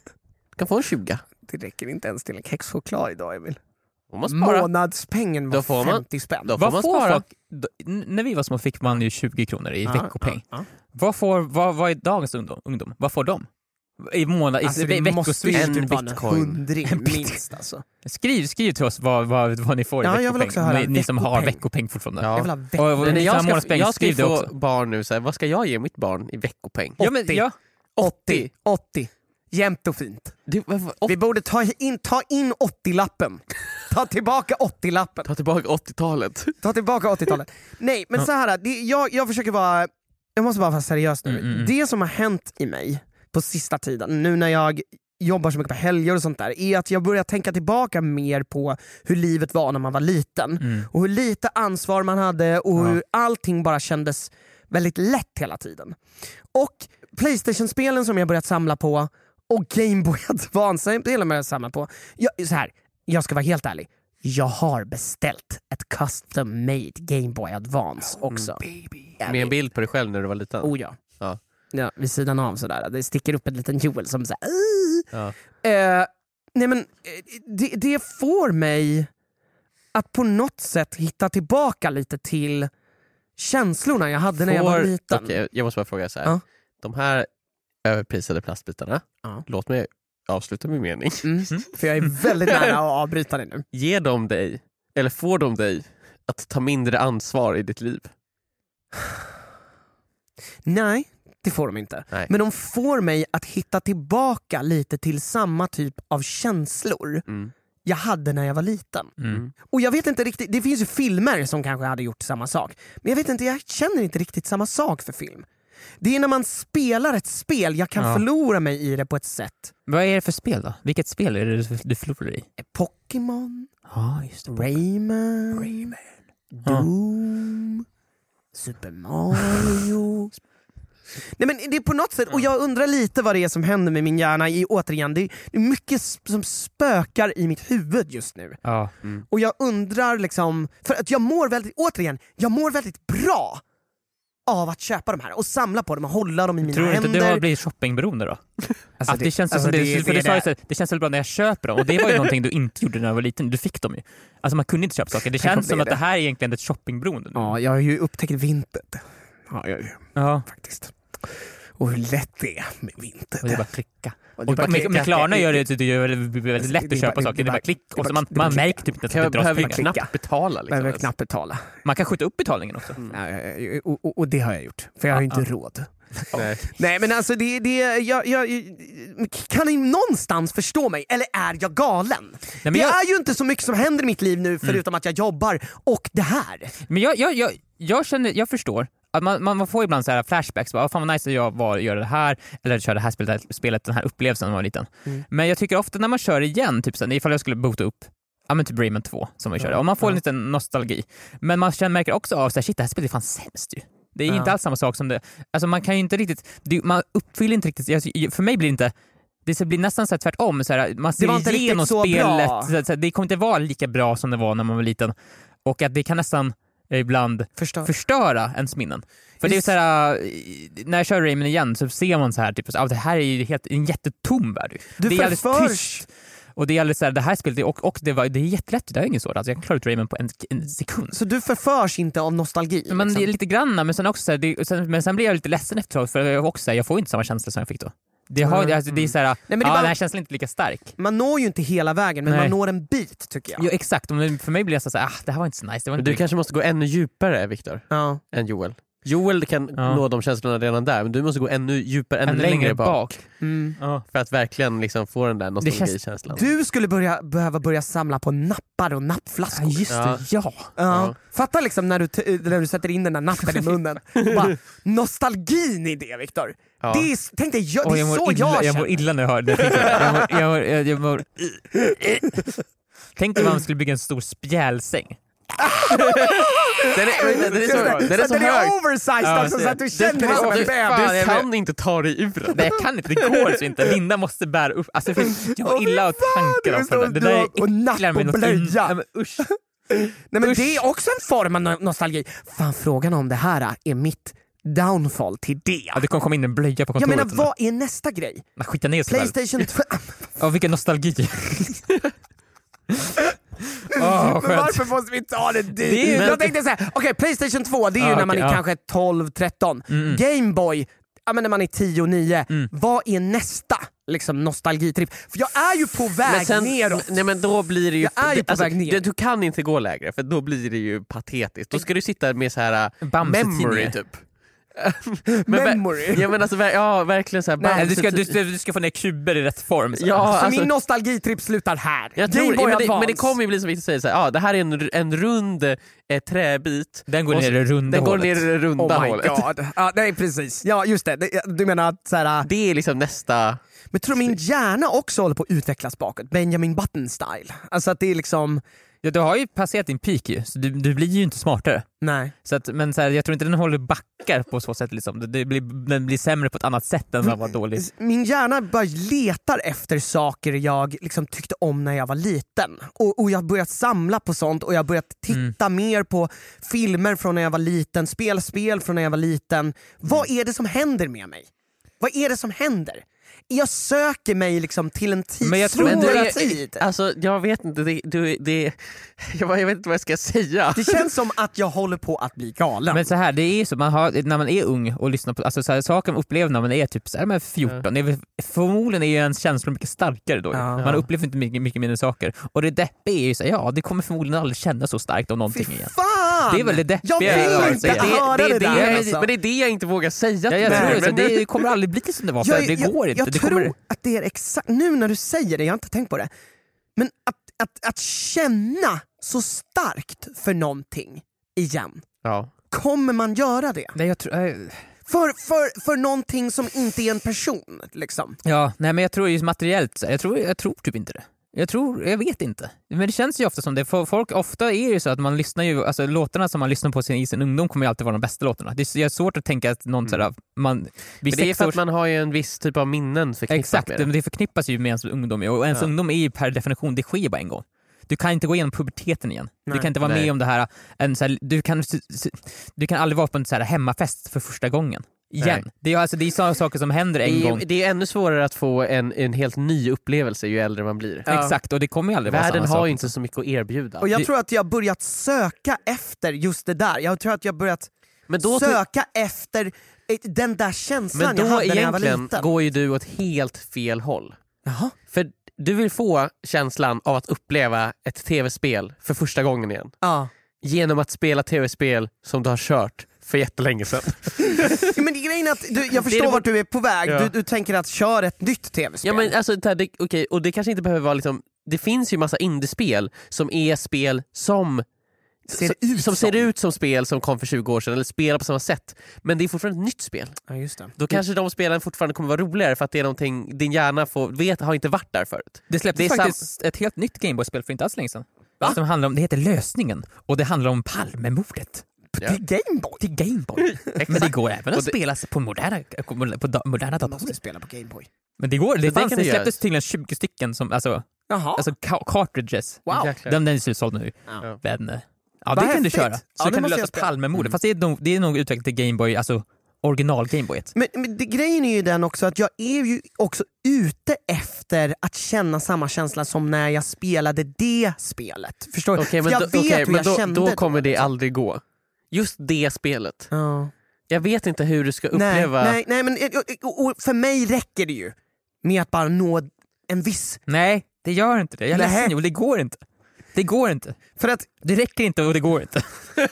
Du kan få en tjugo. Det räcker inte ens till en kexchoklad idag Emil. Om man sparar, Månadspengen var Då får man- femtio spänn. då får Vad man får spara. folk, d- n- när vi var små fick man ju tjugo kronor i Ja, veckopeng. ja, ja. Vad, får, vad, vad är dagens ungdom? ungdom? Vad får de? I månad, Alltså i det ve- måste ju veckoswish. En typ vara en bitcoin. hundring En bitcoin. minst alltså. Skriv, skriv till oss vad, vad, vad ni får i Ja, jag vill veckopeng. också höra ni, ni som har veckopeng. veckopeng fortfarande. Ja. Jag vill ha veck- Och, och, Men ni som jag har ska, månadspeng, jag ska skriv det få också. barn nu, så här, vad ska jag ge mitt barn i veckopeng? Ja, men, åttio. ja. åttio. åttio. Jämnt och fint. Det, vad- vad- Vi borde ta in, ta in åttio-lappen. Ta tillbaka åttio-lappen. ta tillbaka åttiotalet. Ta tillbaka åttio-talet. Nej, men så här, det, jag, jag försöker vara, jag måste bara vara seriös nu. Mm, mm, mm. Det som har hänt i mig på sista tiden, nu när jag jobbar så mycket på helger och sånt där, är att jag börjar tänka tillbaka mer på hur livet var när man var liten. Mm. Och hur lite ansvar man hade och Ja. hur allting bara kändes väldigt lätt hela tiden. Och PlayStation-spelen som jag börjat samla på och Game Boy Advance till och med samla på. Jag, så här, jag ska vara helt ärlig. Jag har beställt ett custom made Game Boy Advance också. Mm. Med en bild på dig själv när du var liten. Oh ja. Ja. Ja, vid sidan av sådär. Det sticker upp en liten Joel som såhär... Ja. Eh, nej men, eh, det, det får mig att på något sätt hitta tillbaka lite till känslorna jag hade när jag var Får- liten. Okej, jag måste bara fråga så här. Ja. De här överprisade plastbitarna, Ja. låt mig avsluta min mening. Mm. För jag är väldigt nära att avbryta det nu. Ger de dig, eller får de dig att ta mindre ansvar i ditt liv? Nej, det får de inte. Nej. Men de får mig att hitta tillbaka lite till samma typ av känslor Mm. jag hade när jag var liten. Mm. Och jag vet inte riktigt, det finns ju filmer som kanske hade gjort samma sak. Men jag vet inte, jag känner inte riktigt samma sak för film. Det är när man spelar ett spel, jag kan Ja. förlora mig i det på ett sätt. Vad är det för spel då? Vilket spel är det du förlorar i? Pokémon, Ja, just det. Rayman, Rayman. Doom, Super Mario. Nej men det är på något sätt, och jag undrar lite vad det är som händer med min hjärna i, återigen, det är, det är mycket sp- som spökar i mitt huvud just nu. Ja. Och jag undrar liksom, för att jag mår väldigt, återigen, jag mår väldigt bra av att köpa de här och samla på dem och hålla dem i mina Tror du inte händer. du har blivit shoppingberoende då? Alltså, Att det, känns alltså som det, det- för det- du sa ju det- så här, det känns väl bra när jag köper dem, och det var ju någonting du inte gjorde när jag var liten, du fick dem ju. Alltså man kunde inte köpa saker, det Tänk om känns det som är att det det. här är egentligen ett shoppingberoende nu. Ja, jag har ju upptäckt vintet. Ja, jag, Ja. faktiskt. Och hur lätt det är med vintet. Och det är bara klicka. Och det är Och bara med, klicka. med Klarna gör det, det gör det väldigt lätt Det är att köpa bara- saker, det är det är bara bara- klick, det är och så bara- man, det är bara man klicka. märker typ inte att det Jag dras behöver ju pengar. klicka. knappt betala liksom. Behöver ens. knappt betala. Man kan skjuta upp betalningen också. Ja, och, och, och det har jag gjort, för jag har ju inte Ja. råd. Nej. Nej men alltså det, det jag, jag, kan ni någonstans förstå mig, eller är jag galen? Nej, men det jag- är ju inte så mycket som händer i mitt liv nu förutom att jag jobbar och det här. Men jag, jag, jag, jag känner, jag förstår att man, man får ibland så här flashbacks, bara, fan vad nice att jag var göra det här, eller köra det här spelet, spelet den här upplevelsen när man var liten. Mm. Men jag tycker ofta när man kör igen, typ så här, ifall jag skulle boota upp, ja men typ Rayman två som vi körde, och man får en liten nostalgi. Men man känner, märker också av så här, shit det här spelet är fan sämst ju. Det är Ja. inte alls samma sak som det, alltså man kan ju inte riktigt, det, man uppfyller inte riktigt, jag, för mig blir det inte, det blir nästan så här tvärtom, så här, man Det var ser inte igenom riktigt så spelet, bra. så, så, det kommer inte vara lika bra som det var när man var liten, och att det kan nästan ibland Förstår. förstöra ens minnen. För det är så här, äh, när jag kör Rayman igen så ser man så här typ, ah, det här är ju helt, en jättetom värld. Du Det är alldeles förförs. tyst. Och det är alldeles så här, det här spelet, och, och det, var, det är jättelätt, det är ingen svårt. Alltså jag kan klara ut Rayman på en, en sekund. Så du förförs inte av nostalgi? Men liksom? det är lite grann, men sen också så här, det, sen, men sen blir jag lite ledsen efteråt, för jag, också, så här, jag får inte samma känsla som jag fick då. Det, har, Mm. alltså, det är så här, men det ja, bara- den här känslan är inte lika stark. Man når ju inte hela vägen, men Nej. man når en bit tycker jag. Jo, exakt, men för mig blir det så här, ah, det här var inte så nice. Det var Men inte du kanske måste gå ännu djupare, Viktor, Ja. än Joel. Joel kan Ja. nå de känslorna redan där, men du måste gå ännu djupare, ännu, ännu längre, bak. Mm. Ja. För att verkligen liksom få den där Det känns- nostalgikänslan. Du skulle börja, behöva börja samla på nappar och nappflaskor. Ja, just det, Ja. ja. Ja. Ja. Fatta liksom när du, t- när du sätter in den där nappen i munnen. Och bara, nostalgin i det, Viktor. Ja. Det är, tänk dig, jag, det Och är jag, mår så illa, jag jag känner. mår illa när jag hör det. Jag mår, jag mår, jag, jag mår... Tänk om man skulle bygga en stor spjälsäng. Den är, den är Just så, det, den är så den hög. är oversized Ja, också, det- så att du Du känner dig som kan, en du, bebis. fan, du kan inte ta dig ur den. Nej, jag kan inte, det går så inte. Linda måste bära upp. Alltså, för jag mår Åh, illa av fy fan, tanken du om står- det. Det du där har- och napp äcklar mig och något blöja. in- Ja, men usch. Nej, men Usch. det är också en form av no- nostalgi. Fan, frågan om det här är mitt downfall till det. Ja, det kommer komma in en blöja på Jag kontoret. menar, vad är nästa grej? Man skitar ner sig själv. Playstation två. Ja, vilken nostalgi. Åh, Men skönt. varför måste vi ta det dit? Det är ju- Jag tänkte såhär, okej, Playstation två, det är ju Ja, när man okej, är ja. kanske tolv tretton. Mm. Game Boy, ja, men när man är tio nio. Mm. Vad är nästa liksom, nostalgitripp? För jag är ju på väg Men sen, neråt. nej men då blir det ju, Jag är ju på alltså, väg ner. det- du kan inte gå lägre för då blir det ju patetiskt. Då ska du sitta med så här Bamse-tidningar. memory typ. Men, Memory. Ja men alltså, ja verkligen såhär. Nej, du, ska, du, du ska få ner kuber i rätt form. Så, ja, så alltså, min nostalgitripp slutar här. jag tror, Game Boy men, det, Advance. men det kommer ju bli som vi säger, såhär, ja, det här är en, en rund eh, träbit. Den går och ner i det runda Den går hålet. ner i det runda Oh my hålet. god. Ja, nej precis. Ja just det. det du menar att såhär, Det är liksom nästa... men tror min hjärna också håller på att utvecklas bakåt? Benjamin Button-style. Alltså att det är liksom, Ja, du har ju passerat din peak ju, så du, du blir ju inte smartare. nej. Så att, men så här, jag tror inte den håller backar på så sätt. Liksom. Det, det blir, den blir sämre på ett annat sätt än vad var dålig. Min hjärna bara letar efter saker jag liksom tyckte om när jag var liten. Och, och jag har börjat samla på sånt och jag har börjat titta mm. mer på filmer från när jag var liten, spel, spel från när jag var liten. Mm. Vad är det som händer med mig? Vad är det som händer? Jag söker mig liksom till en tid, men jag tror, svårare men det, tid. Alltså jag vet inte, det, det, det, jag, jag vet inte vad jag ska säga. Det känns som att jag håller på att bli galen. Men så här, det är ju så, man har, när man är ung och lyssnar på, alltså så här, saker man upplever när man är typ så här, men fjorton, ja. är, förmodligen är ju ens känslor mycket starkare då. Ja. Man upplever inte mycket, mycket mindre saker. Och det deppiga är ju så här, ja det kommer förmodligen aldrig kännas så starkt om någonting Fy igen. fan! Det är väl det deppiga. Jag vill inte det, höra det, det, det, där. det, alltså. Men det är det jag inte vågar säga. Ja, jag till tror dig, det, så men- det kommer aldrig bli som det var, för Jag, det jag, går inte. jag det tror kommer... att det är exakt, nu när du säger det, jag har inte tänkt på det, men att, att, att känna så starkt för någonting igen, Ja. kommer man göra det? Nej, jag tror... äh, För, för, för någonting som inte är en person liksom. Ja, nej men jag tror just materiellt, så här, jag tror, jag tror typ inte det. Jag tror, jag vet inte. Men det känns ju ofta som det. För folk, ofta är det ju så att man lyssnar ju, alltså låtarna som man lyssnar på sin, i sin ungdom kommer ju alltid vara de bästa låtarna. Det är svårt att tänka att någon mm. sådär, man... Men det är för att man har ju en viss typ av minnen förknippat Exakt, med det. det förknippas ju med ens ungdom, och ens ja. ungdom är ju per definition, det sker bara en gång. Du kan inte gå igenom puberteten igen. Nej. Du kan inte vara Nej. med om det här, en så här du, kan, du kan aldrig vara på en så här hemmafest för första gången. Igen. Nej. Det är, alltså, det är sådana saker som händer en det är, gång. Det är ännu svårare att få en, en helt ny upplevelse ju äldre man blir. Ja. Exakt, och det kommer ju aldrig vara Världen samma har sak. ju inte så mycket att erbjuda. Och jag Det- tror att jag har börjat söka efter just det där. Jag tror att jag har börjat Men då, söka efter eh, den där känslan men jag då hade när jag var egentligen liten. går ju du åt helt fel håll. Jaha. För du vill få känslan av att uppleva ett tv-spel för första gången igen. Ja. Genom att spela tv-spel som du har kört för jättelänge sedan. Men det är grejen att du, jag Det förstår är- vart du är på väg. Ja. Du, du tänker att köra ett nytt tv-spel. Ja, men alltså, det, här, det, okay, och det kanske inte behöver vara liksom, det finns ju massa indiespel som är spel som Ser som, ut som som. ser ut som spel som kom för tjugo år sedan, eller spelar på samma sätt, men det är fortfarande ett nytt spel. Ja, just det. Då kanske de spelen fortfarande kommer vara roligare för att det är någonting din hjärna får, vet, har inte varit där förut. Det släpptes Det är faktiskt ett helt nytt Gameboy-spel för inte alls länge sedan. Va? Som handlar om, det heter Lösningen, och det handlar om Palmemordet. Ja. Till Gameboy? Till Gameboy. Men det går även att Och det- spela på moderna, på da, moderna Jag måste datorer. spela på Gameboy. Men det går, det, det fanns, kan det du släpptes göra. tydligen tjugo stycken som, alltså, Jaha. alltså ca- cartridges. Wow. Jäklar. Den, den är slutsåld nu. Ja. Men, eh, ja, Vad det kan du häftigt. köra. Så Ja, det kan du måste jag lösa spela. Palmemordet. Mm. Fast det är, nog, det är nog utvecklat till Gameboy, alltså original Gameboyet. Men, men det, grejen är ju den också att jag är ju också ute efter att känna samma känsla som när jag spelade det spelet. Förstår du? Okej, För men, jag då, vet okej, hur men jag då, kände då kommer det liksom. aldrig gå. Just det spelet. Ja. Jag vet inte hur du ska Nej, uppleva... nej, nej, men och, och för mig räcker det ju med att bara nå en viss... Nej, det gör inte det. Jag är Nähä. ledsen, jo, det går inte. Det går inte. För att, Det räcker inte och det går inte.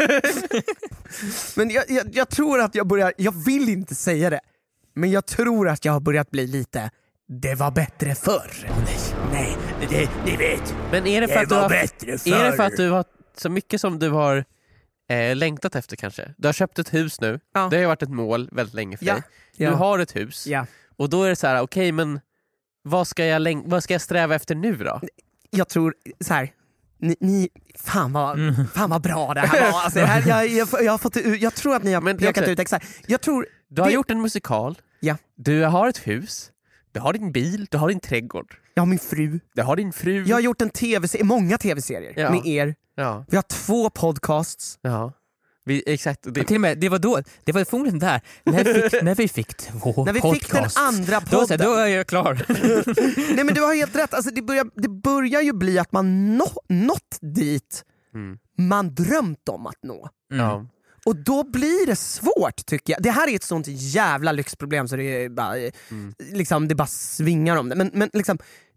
men jag, jag, jag tror att jag börjar, jag vill inte säga det, men jag tror att jag har börjat bli lite, det var bättre förr. Nej, nej, det, ni vet. Men är det för Det att du var har, bättre är det för förr. att du har så mycket som du har eh, längtat efter kanske? Du har köpt ett hus nu, Ja. det har ju varit ett mål väldigt länge för Ja. dig. Ja. Du har ett hus, Ja. och då är det så här: okej, men vad ska, jag läng- vad ska jag sträva efter nu då? Jag tror så här. Ni, ni, fan, vad, fan vad bra det här var. Alltså, det här, jag, jag, jag, har fått, det ut- jag tror att ni har Men det är pekat också- ut exakt. Jag tror, Du har det- gjort en musikal, Ja. du har ett hus, du har din bil, du har din trädgård, jag har min fru, du har din fru. jag har gjort en tv-serie, många tv-serier Ja. med er. Ja, Vi har två podcasts. ja. Vi, exakt. Det, Till och med, det var då, det var förmodligen där, när vi fick, när vi fick två När vi podcasts. fick den andra Då, så, podden. då är jag klar. Nej men du har helt rätt, alltså, det, börjar, det börjar ju bli att man nå, nått dit mm. man drömt om att nå. Ja. Och då blir det svårt tycker jag. Det här är ett sånt jävla lyxproblem så det är bara, Mm. liksom, det bara svingar om det. Men, men liksom,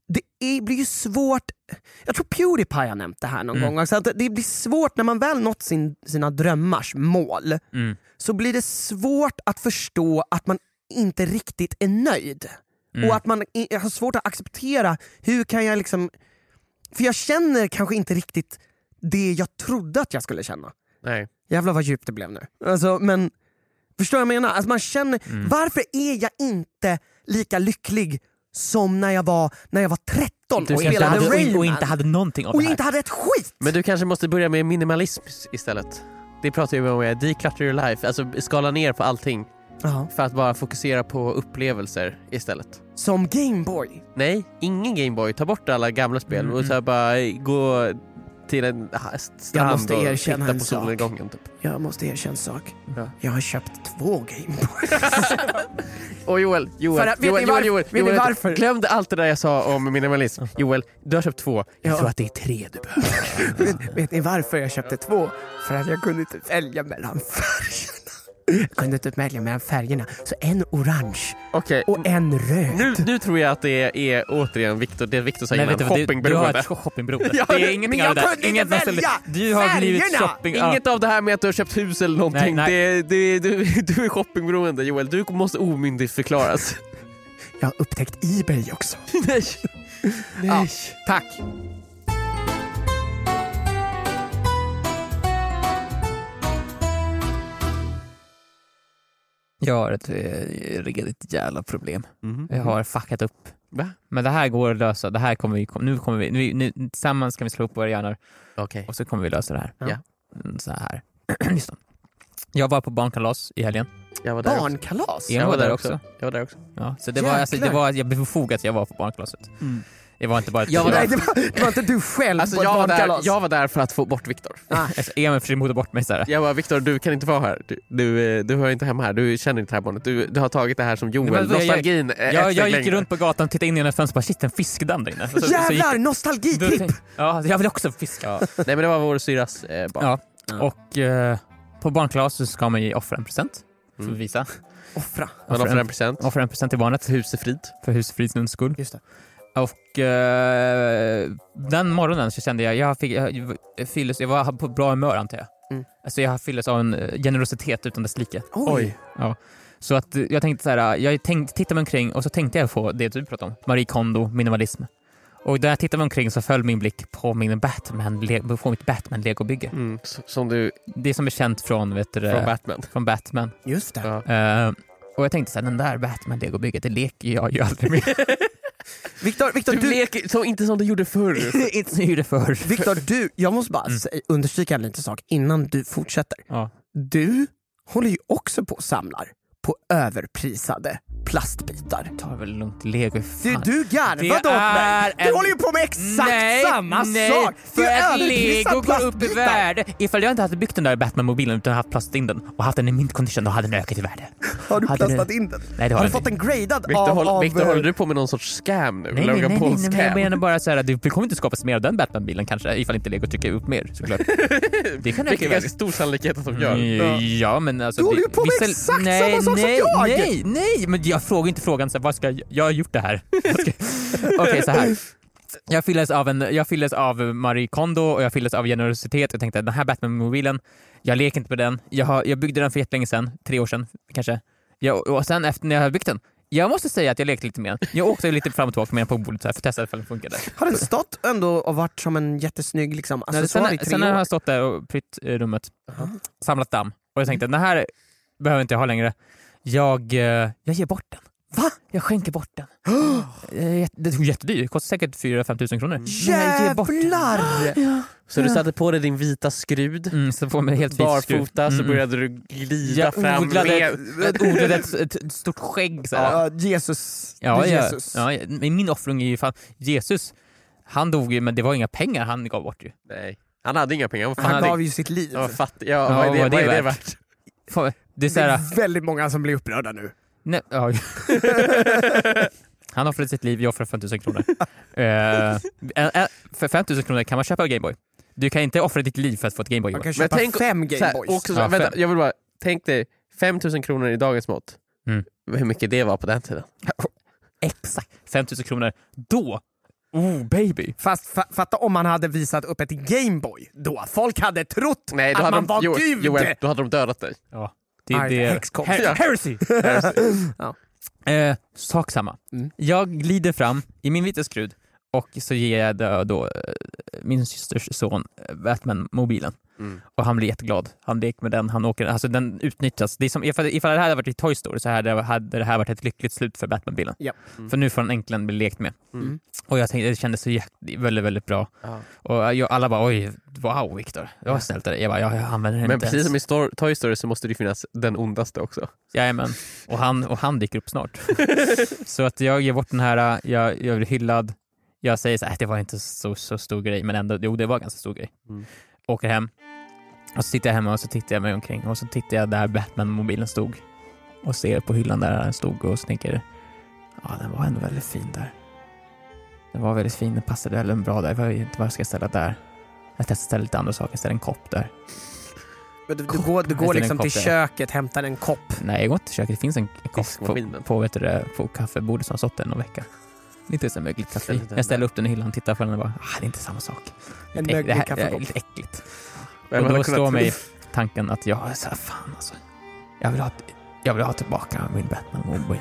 det är, blir ju svårt, jag tror Pewdiepie har nämnt det här någon Mm. gång, alltså att det blir svårt när man väl nått sin, sina drömmars mål, Mm. så blir det svårt att förstå att man inte riktigt är nöjd. Mm. Och att man i- har svårt att acceptera, hur kan jag liksom, för jag känner kanske inte riktigt det jag trodde att jag skulle känna. Nej. Jävlar vad djupt det blev nu. Alltså, men förstår jag vad jag menar? Alltså man känner, Mm. varför är jag inte lika lycklig som när jag var, när jag var tretton Du och kanske spelade hade, Rayman och inte hade någonting av och det här. inte hade ett skit? Men du kanske måste börja med minimalism istället. Det pratar vi om, med declutter your life, alltså skala ner på allting Ja. för att bara fokusera på upplevelser istället. Som Gameboy. Nej, ingen Gameboy, ta bort alla gamla spel Mm, och så här bara gå till en ah, strand måste och erkänna titta en på sak. solnedgången typ. Jag måste erkänna en sak. Ja. Jag har köpt två Gameboy. Och Joel, Joel, För att- vet Joel, ni var- Joel, Joel, vet ni Joel, varför? glömde allt det där jag sa om minimalism. Joel, du har köpt två. Jag Ja. tror att det är tre du behöver. vet, vet ni varför jag köpte två? För att jag kunde inte välja mellan färgerna. Jag kunde inte välja mellan färgerna. Så en orange Okej, och en röd. nu, nu tror jag att det är, är återigen Victor, det Victor sa Nej, innan, vet du vad, du, du har shoppingberoende. ett shoppingberoende. Ja, det är men ingenting jag av det där. kunde inte Inget nästan- välja Du har blivit färgerna. shopping... ja. Inget av det här med att du har köpt hus eller någonting. Nej, nej. Det, det, du, du är shoppingberoende Joel, du måste omyndigt förklaras. Jag har upptäckt eBay också. Nej. Ja, tack. Jag har ett eh, riktigt jävla problem. Mm. Jag har fuckat upp. Va? Men det här går att lösa. Det här kommer vi, nu kommer vi, nu, nu, tillsammans kan vi slå upp våra hjärnor Okej. och så kommer vi lösa det här. Ja. Mm, Så här. Lyssna. Jag var på barnkalas i helgen. Jag var där också. Barnkalas? Jag var där också. Jag var där också. Ja, så det var, alltså, det Jäklar. var jag befogat att jag var på barnkalaset. Det var inte bara ett Jag var Nej, där. det var, det var inte du själv Alltså på ett jag var, där, barnkalas. jag var där för att få bort Victor. Ah, Alltså, Emil försökte mota bort mig så här. Jag bara, Victor, du kan inte vara här. Du, du, du hör inte hemma här. Du känner inte det här barnet. Du, du har tagit det här som Joel. Nej, men jag- Nostalgin. eh, ett Jag, steg jag gick längre. runt på gatan och tittade in genom ett fönster och bara shit, en fiskdamm där inne. Så, så, så gick, jävlar, då nostalgitripp! tänkte- ja, jag vill också fiska. Ja. Nej men det var vår syrras eh, barn. Ja. Ja. Och eh, på barnkalas så ska man ge offra en present. För att Mm. visa. Offra. Man offrar en present. Offra en present till barnet. Husefrid. För husfridsnunds skull. Just det. Och eh, den morgonen så kände jag, jag, fick, jag, jag, fylldes, jag var på bra humör antar jag. Mm. Alltså jag fylldes av en eh, generositet utan dess like. Oj. Ja. Så att eh, jag tänkte så här, jag tänkte, tittade mig omkring och så tänkte jag på det du pratade om. Marie Kondo, minimalism. Och när jag tittade mig omkring så föll min blick på, min Batman, på mitt Batman-legobygge. Mm. s- Som du, Det som är känt från, vet du, det, från Batman. från Batman. Just det. Ja. Eh, och jag tänkte så här, den där Batman-legobygget, det leker jag ju aldrig med. Viktor, Viktor, Du du, leker så, inte som du gjorde förr. It's nu det för. Viktor, du, jag måste bara Mm. säga- understryka en liten sak innan du fortsätter. Ja. Du håller ju också på och samlar på överprisade plastbitar. Ta väl lugnt, lego. Du, Fan. du garvade Det åt mig! är Du en- håller ju på med exakt nej, samma nej, sak! Det för är att överprisade lego går upp i plastbitar. värde. Ifall jag inte hade byggt den där Batman-mobilen utan haft plastat in den och haft den i mint condition, då hade den ökat i värde. Har du Hade plastat det- in den? Nej, det Har har du jag fått inte. den gradad Victor, av... håll, av Victor eh, håller du på med någon sorts scam nu? Nej, nej, Logan nej, Paul nej, nej, men jag scam? menar bara så här att det kommer inte skapas mer av den Batman-bilen kanske, ifall inte lego trycker upp mer såklart. Det kan Det öka är i ganska värde. stor sannolikhet att de gör. Mm, ja men alltså... Du håller ju vi- på med vissa- exakt nej, samma sak som nej, jag! Nej, nej, men jag frågar inte frågan så här, vad ska jag... Jag har gjort det här. Vad ska- Okej, så här. Jag fylldes av, en, jag fylldes av Marie Kondo och jag fylldes av generositet. Jag tänkte, den här Batman-mobilen, jag leker inte med den. Jag, har, jag byggde den för jättelänge sedan, tre år sedan kanske. Jag, och sen efter när jag hade byggt den, jag måste säga att jag lekte lite med den. Jag åkte lite fram och tillbaka med den på bordet så här, för att testa ifall den funkade. Har den stått ändå och varit som en jättesnygg liksom, Nej, accessoar i sen, tre sen har år? jag stått där och prytt eh, rummet, Aha. samlat damm. Och jag tänkte, den här behöver inte jag ha längre. Jag, eh, jag ger bort den. Va? Jag skänker bort den. Eh, Det är jättedyrt, det kostar säkert fyra till fem tusen kronor. Men jag ger bort den. Jävlar! Så du satte på dig din vita skrud, Mm, så får man helt barfota, så Mm. började du glida Jag fram odlade, med... ett, odlade ett, ett, ett stort skägg så här. Ja, Jesus. Ja, Det är ja, Jesus. ja, men min offring är ju fan, Jesus, han dog ju men det var inga pengar han gav bort ju. Nej, han hade inga pengar. Han var Han fattig. gav ju sitt liv. Han var fattig. Ja, Ja, vad är det, vad vad är är det det värt? värt? Fan, Det är så Det här, är väldigt många som blir upprörda nu. nej, ja. Han offrade sitt liv, jag offrade fem tusen kronor. uh, för fem tusen kronor kan man köpa en Gameboy. Du kan inte offra ditt liv för att få ett Gameboy. Man kan Men köpa tänk- fem Så här, Gameboys. också, så, Ja, vänta, fem. jag vill bara, tänk dig fem tusen kronor i dagens mått. Mm. Hur mycket det var på den tiden. Exakt, fem tusen kronor. Då Oh baby. Fast fa- fatta om man hade visat upp ett Gameboy då. Folk hade trott Nej, då att hade man de, var jo, gud. jo, då hade de dödat dig. Ja. Det, Aj, det är häxkonst. Her- heresy. Ja. eh, sak samma. Mm. Jag glider fram i min vita skrud och så ger jag då, då min systers son Batman-mobilen. Mm. Och han blir jätteglad. Han leker med den, han åker, alltså den utnyttjas. Det är som, ifall, ifall det här hade varit i Toy Story så hade, hade det här varit ett lyckligt slut för Batman-bilen. Ja. Mm. För nu får han äntligen bli lekt med. Mm. Och jag tänkte, det kändes så jätte, väldigt, väldigt bra. Ja. Och jag, alla bara, oj, wow Victor, det var snällt av dig. Jag bara, jag, jag använder den Men inte precis ens. som i Stor- Toy Story så måste det finnas den ondaste också. Jajamän. Och han, och han dyker upp snart. Så att jag ger bort den här, jag, jag blir hyllad. Jag säger så här, det var inte så, så stor grej, men ändå, jo det var en ganska stor grej. Mm. Åker hem. Och så tittar jag hemma och så tittar jag mig omkring. Och så tittar jag där Batman-mobilen stod. Och ser på hyllan där den stod och så tänker ja, den var ändå väldigt fin där. Den var väldigt fin, den passade väldigt bra där. Jag vet inte vad jag ska ställa där. Jag testar ställa lite andra saker, jag ställer en kopp där. Du, du går, du går Jag liksom ställer en till kopp där. köket, hämtar en kopp. Nej, jag går inte till köket. Det finns en kopp på, Diskmaskinen. på, vet du, det, på kaffebordet som har stått där någon vecka. Lite så mögligt kaffe. Ställer den Jag ställer upp den i hyllan, tittar på den och bara, ah, det är inte samma sak. En Lite äck- det möglig här är kaffekopp. lite äckligt. Men Och man då hade kunnat- står mig tanken att jag är så här, fan alltså. Jag vill ha, jag vill ha tillbaka min Batman-mobil.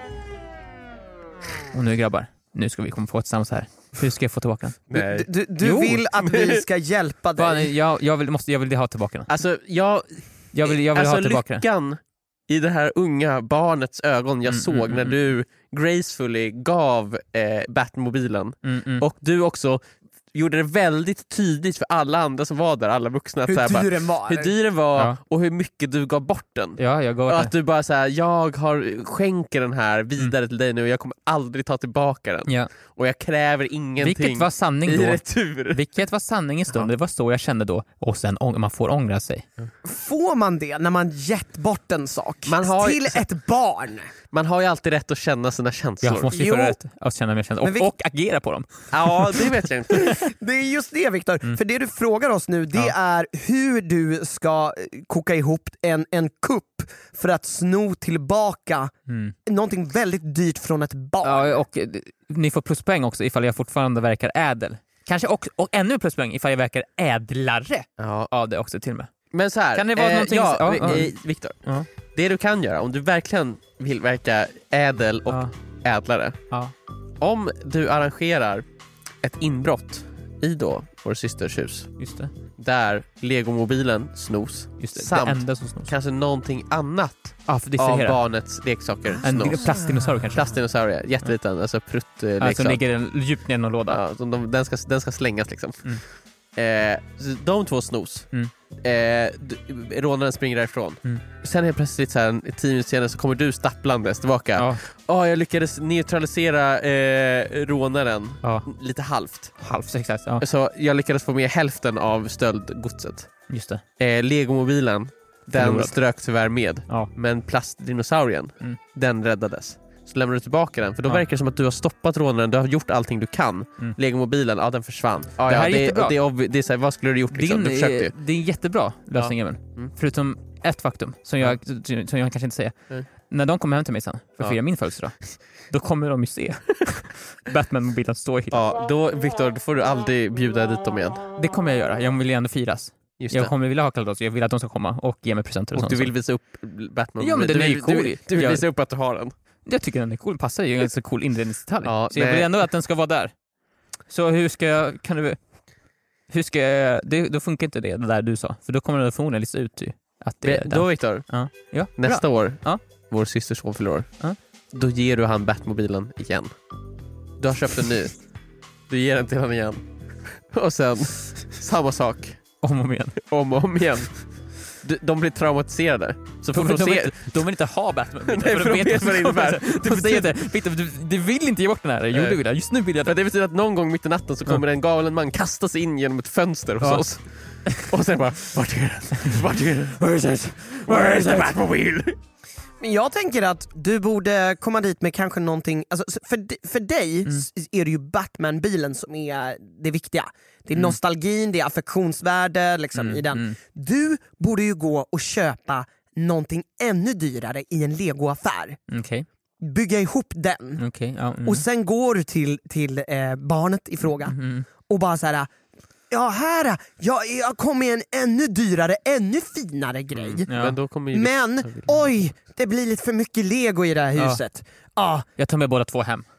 Och nu grabbar, nu ska vi komma på ett tillsammans här. Hur ska jag få tillbaka den? Nej. Du, du, du Jo. vill att vi ska hjälpa Fan, dig. jag, jag, vill, måste, jag vill ha tillbaka den. Alltså, jag, Jag vill, jag vill alltså ha tillbaka den. lyckan i det här unga barnets ögon jag Mm, såg mm, när mm. du gracefully gav eh, Batmobilen Mm, mm. och du också gjorde det väldigt tydligt för alla andra som var där, alla vuxna, att Hur så här, bara, dyr den var. hur dyr den var Ja. och hur mycket du gav bort den. Ja, jag går Och där. att du bara så här, jag har skänker den här vidare till dig nu och jag kommer aldrig ta tillbaka den. Ja. Och jag kräver ingenting Vilket var sanning i då? retur. Vilket var sanning i stund? Ja. Det var så jag kände då. Och sen ång- man får ångra sig. Får man det när man gett bort en sak Man har- till ett barn? Man har ju alltid rätt att känna sina känslor. Jag måste ju Jo. få rätt att känna mig känd. Men Och, vi- och agera på dem. Ja, det vet jag inte. Det är just det Viktor, Mm. för det du frågar oss nu det Ja. är hur du ska eh, koka ihop en, en kupp för att sno tillbaka Mm. någonting väldigt dyrt från ett barn. Ja, och eh, ni får pluspoäng också ifall jag fortfarande verkar ädel. Kanske också, och ännu pluspoäng ifall jag verkar ädlare Ja. av det också till och med. Men så här, Kan det vara någonting- ja, ja, eh, ja. Viktor, Ja. det du kan göra om du verkligen vill verka ädel och Ja. ädlare, Ja. om du arrangerar ett inbrott i då vår systers hus Just det. där legomobilen snos Just det. samt det enda som snos. kanske någonting annat Ja, för av distrahera. barnets leksaker En snos. plastdinosaurie kanske. Plastdinosaurie, jätteliten, alltså prutt eh, Ja, som leksak. ligger en- djupt ner i någon låda. Ja, så de, den, ska, den ska slängas liksom. Mm. Eh, så de två snos. Mm. Eh, d- rånaren springer därifrån. Mm. Sen helt plötsligt så här, en tio minuter senare så kommer du stapplandes tillbaka. Ja. Åh, jag lyckades neutralisera eh, rånaren Ja. lite halvt. Halvt exakt. Ja. Så jag lyckades få med hälften av stöldgodset. Just det. Eh, legomobilen, den Förlorad. strök tyvärr med. Ja. Men plastdinosaurien, Mm. den räddades. Så lämnar du tillbaka den, för då Ja. verkar det som att du har stoppat rånaren, du har gjort allting du kan. Mm. Legomobilen, ja den försvann. Ja, Det ja, här är det, jättebra. det, är obvi- det är så här, vad skulle du gjort liksom? Din, Du försökte ju. är, det är en jättebra lösning även. Mm. Förutom ett faktum som jag, som jag kanske inte säger. Mm. När de kommer hem till mig sen för att Ja. fira min födelsedag, då kommer de ju se Batman-mobilen stå i hyllan. Ja, då Viktor, då får du aldrig bjuda dit dem igen. Det kommer jag göra. Jag vill ju ändå firas. Just Jag det. kommer vilja ha kalas. Jag vill att de ska komma och ge mig presenter och, Och sånt. du vill visa upp Batman. Ja, men den du är vill, ju cool. Du vill, du vill Jag- visa upp att du har den. Jag tycker den är cool. Passar ju. En ganska cool inredningsdetalj. Ja, så jag vill nej. ändå att den ska vara där. Så hur ska jag... Kan du... Hur ska jag... Det, då funkar inte det, det där du sa. För då kommer det förmodligen lista ut ju att det är Men den. då Viktor, Ja. Ja. nästa Bra. år, Ja. vår systers son fyller år, Ja. då ger du han Batmobilen igen. Du har köpt en ny. Du ger den till honom igen. Och sen samma sak. Om och om igen. Om och om igen. De, de blir traumatiserade. Så får De, de, de, se... vill inte, de vill inte ha Batman. Nej, för de vet vad det innebär. Du säger inte, Victor, du, du vill inte ge bort den här. Jo, Nej. du vill. Just nu vill jag För det. det betyder att någon gång mitt i natten så kommer en galen man kasta sig in genom ett fönster hos Ja. oss. Och sen bara, vart är den? Vart är den? Where is it? Where is the Batmobile? Men jag tänker att du borde komma dit med kanske någonting, alltså, för, d- för dig Mm. s- är det ju Batman-bilen som är det viktiga. Det är Mm. nostalgin, det är affektionsvärde liksom, Mm, i den. mm. Du borde ju gå och köpa någonting ännu dyrare i en legoaffär. Okej. bygga ihop den Okay, ja, mm. och sen går du till, till eh, barnet i fråga Mm. och bara så här. Ja, här, jag, jag kom med en ännu dyrare, ännu finare grej. Ja. Men, då kommer ju Men, vissa- oj, det blir lite för mycket lego i det här Ja. huset. Ja. Jag tar med båda två hem.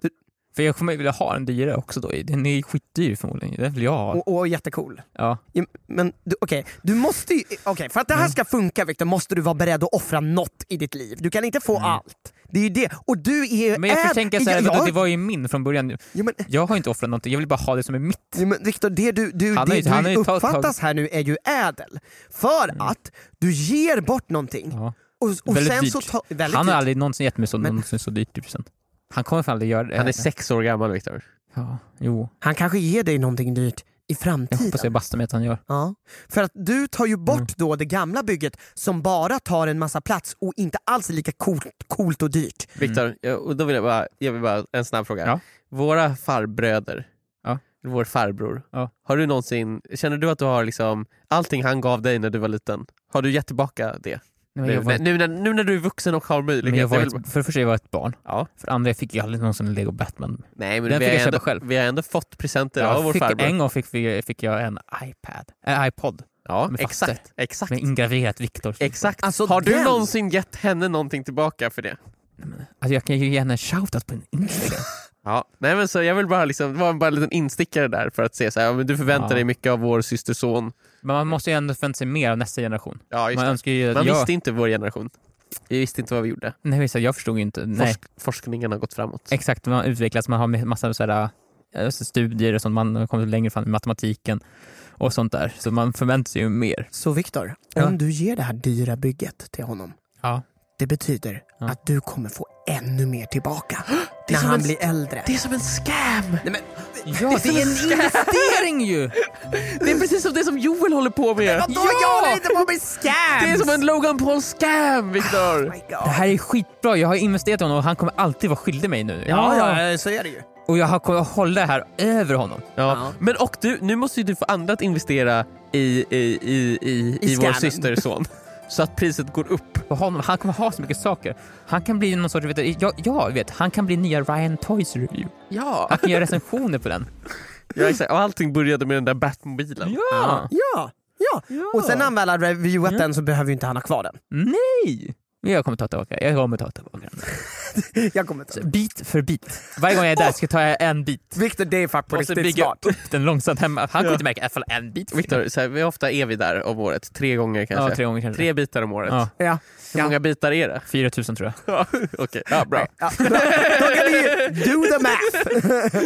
För jag kommer vilja ha en dyrare också då. Den är skitdyr förmodligen. Det vill jag ha. Och, och jättecool. Ja. Ja, men du, okej, du måste ju, okej, för att det här ska funka Victor måste du vara beredd att offra något i ditt liv. Du kan inte få allt. Det är ju det. Och du är... Men jag får är, tänka så här, ja, vadå, det var ju min från början. ja, men, Jag har inte offrat någonting, jag vill bara ha det som är mitt. ja, men Victor, det du, du, Han har det ju- han har du ju tagit- uppfattas här nu är ju ädel. För att du ger bort någonting. Ja. Och, och Väldigt sen dyrt. så ta, väldigt Han har dyrt. aldrig någonsin gett mig så, Men- någonsin så dyrt i present. Han kommer fan aldrig göra det. Han är sex år gammal, Viktor. Ja, jo. Han kanske ger dig någonting dyrt i Jag framtiden. hoppas jag bastar med att han gör. Ja. För att du tar ju bort Mm. då det gamla bygget som bara tar en massa plats och inte alls är lika coolt, coolt och dyrt. Viktor, jag- och då vill jag bara, jag vill bara en snabb fråga. Ja. Våra farbröder, Ja. vår farbror, Ja. har du någonsin, känner du att du har liksom allting han gav dig när du var liten, har du gett tillbaka det? Nej, men Nu, jag var, nu, när, nu när du är vuxen och har möjlighet. men jag var jag vill ett, för det första jag var ett barn. Ja. För det andra fick jag aldrig någonsin en Lego Batman. Nej, men Den vi fick har, jag köpa ändå, själv. vi har ändå fått presenter av Jag vår fick, farbror. en gång fick, vi, fick jag en iPad. En iPod. Ja, med faster. exakt. exakt. Med ingraverat Viktor. Exakt. Alltså, har du den- någonsin gett henne någonting tillbaka för det? Alltså jag kan ju ge henne en shoutout på en Instagram. Ja, nej men så jag vill bara liksom, det var bara en liten instickare där för att se så här, ja, men du förväntar Ja. dig mycket av vår systerson. Men man måste ju ändå förvänta sig mer av nästa generation. Ja, just Man det. önskar ju att Man jag... visste inte vår generation. Vi visste inte vad vi gjorde. Nej, visst, jag förstod ju inte. Nej. Forsk- forskningen har gått framåt. Exakt, man utvecklas, man har massa sådär, äh, studier och sånt, man har kommit längre fram i matematiken och sånt där. Så man förväntar sig ju mer. Så Viktor, Ja. om du ger det här dyra bygget till honom, Ja. det betyder Ja. att du kommer få ännu mer tillbaka Det är när som han en- blir äldre. Det är som en scam! Nej, men, Ja, det är en investering ju! Det är precis som det som Joel håller på med! vadå, jag håller inte på med scams! Det är som en Logan Paul scam, Viktor! Oh my God. Det här är skitbra, jag har investerat i honom och han kommer alltid vara skyldig mig nu. Ja, ja, så är det ju. Och jag har- kommer att hålla det här över honom. Ja. Ja. Men och du, nu måste ju du få andra att investera i, i, i, i, i, I vår scammen. systerson. Så att priset går upp. För honom, han kommer ha så mycket saker. Han kan bli någon sorts, vet du, ja, ja, vet, han kan bli nya Ryan Toys Review. Ja, Han kan göra recensioner på den. ja exakt. Och allting började med den där Batmobilen. Ja! Ja, ja. Och sen när han väl har reviewat Ja. den så behöver ju inte han ha kvar den. Nej! Jag kommer ta tillbaka, jag kommer ta tillbaka den. Jag kommer ta Så den. bit för bit. Varje gång jag är där ska jag ta en bit. Victor, det är faktiskt på Måste riktigt bygga smart. upp den långsamt hemma. Han kommer Ja. inte märka i alla fall en bit. Viktor, så här, hur ofta är vi där om året? Tre gånger kanske? Ja, tre gånger kanske. Tre bitar om året. Ja, Ja. Hur många bitar är det? fyra tusen tror jag. Ja, Okej, ja, bra. Ja, bra. Då kan vi do the math!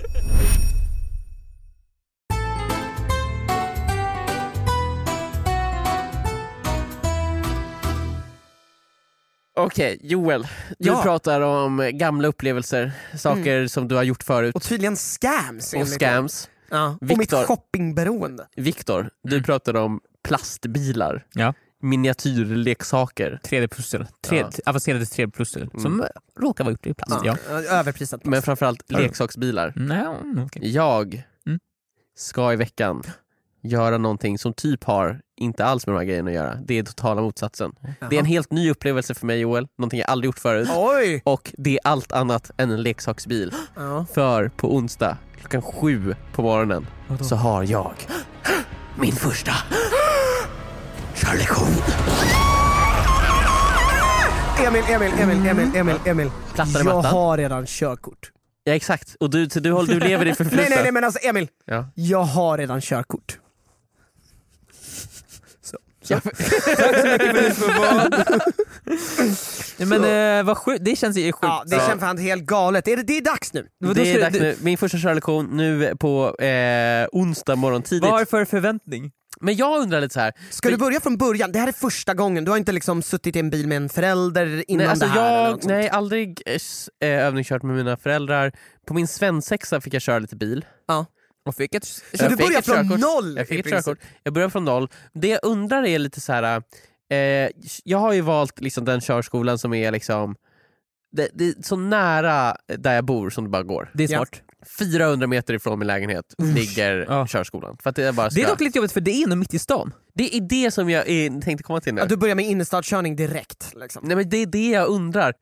Okej, Joel. Du Ja. pratar om gamla upplevelser, saker som du har gjort förut. Och tydligen scams. Och enligt scams. dig. Ja. Och Victor. mitt shoppingberoende. Viktor, du pratade om plastbilar, Ja. miniatyrleksaker. tre D-pussel. Tre, Ja. Avancerade tre D-pussel som råkar vara gjort i plast. Ja. Ja. Överprisat plast. Men framförallt leksaksbilar. Nej, mm, okej. Jag Mm. ska i veckan göra någonting som typ har inte alls med de här grejerna att göra. Det är totala motsatsen. Det är en helt ny upplevelse för mig, Joel. Någonting jag aldrig gjort förut. Oj! Och det är allt annat än en leksaksbil. Ja. För på onsdag klockan sju på morgonen Vadå? så har jag min första körlektion. Emil, Emil, Emil, Emil, Emil, Emil. Plattar i Jag mattan. har redan körkort. Ja, exakt. Och du, du, håller, du lever i förflutna. Nej, nej, nej, men alltså Emil. Ja. Jag har redan körkort. Så. Ja. Ja, men eh, vad sjukt, det känns ju sjukt. Ja, det känns fan helt galet. Är det, det är dags nu. Men då Det är ska dags du- nu. Min första körlektion nu på eh, onsdag morgon tidigt. Vad är för förväntning? Men jag undrar lite så här. Ska du börja från början? Det här är första gången. Du har inte liksom suttit i en bil med en förälder innan Nej, alltså det här? eller jag något sånt? nej, aldrig eh, s- eh, övningskört med mina föräldrar. På min svensexa fick jag köra lite bil. Ja. Och fick ett... Så Jag du fick börjar ett från körkort. noll? Jag fick i ett princip. körkort. Jag började från noll. Det jag undrar är lite så här. Eh, jag har ju valt liksom den körskolan som är liksom det, det är så nära där jag bor som det bara går. Det är Ja. smart. fyrahundra meter ifrån min lägenhet ligger Ja. körskolan. För att det är bara Det är ska- dock lite jobbigt för det är nog mitt i stan. det är det som jag är, tänkte komma till nu. Ja, du börjar med innerstadskörning direkt. Liksom. Nej, men det är det jag undrar. Hur,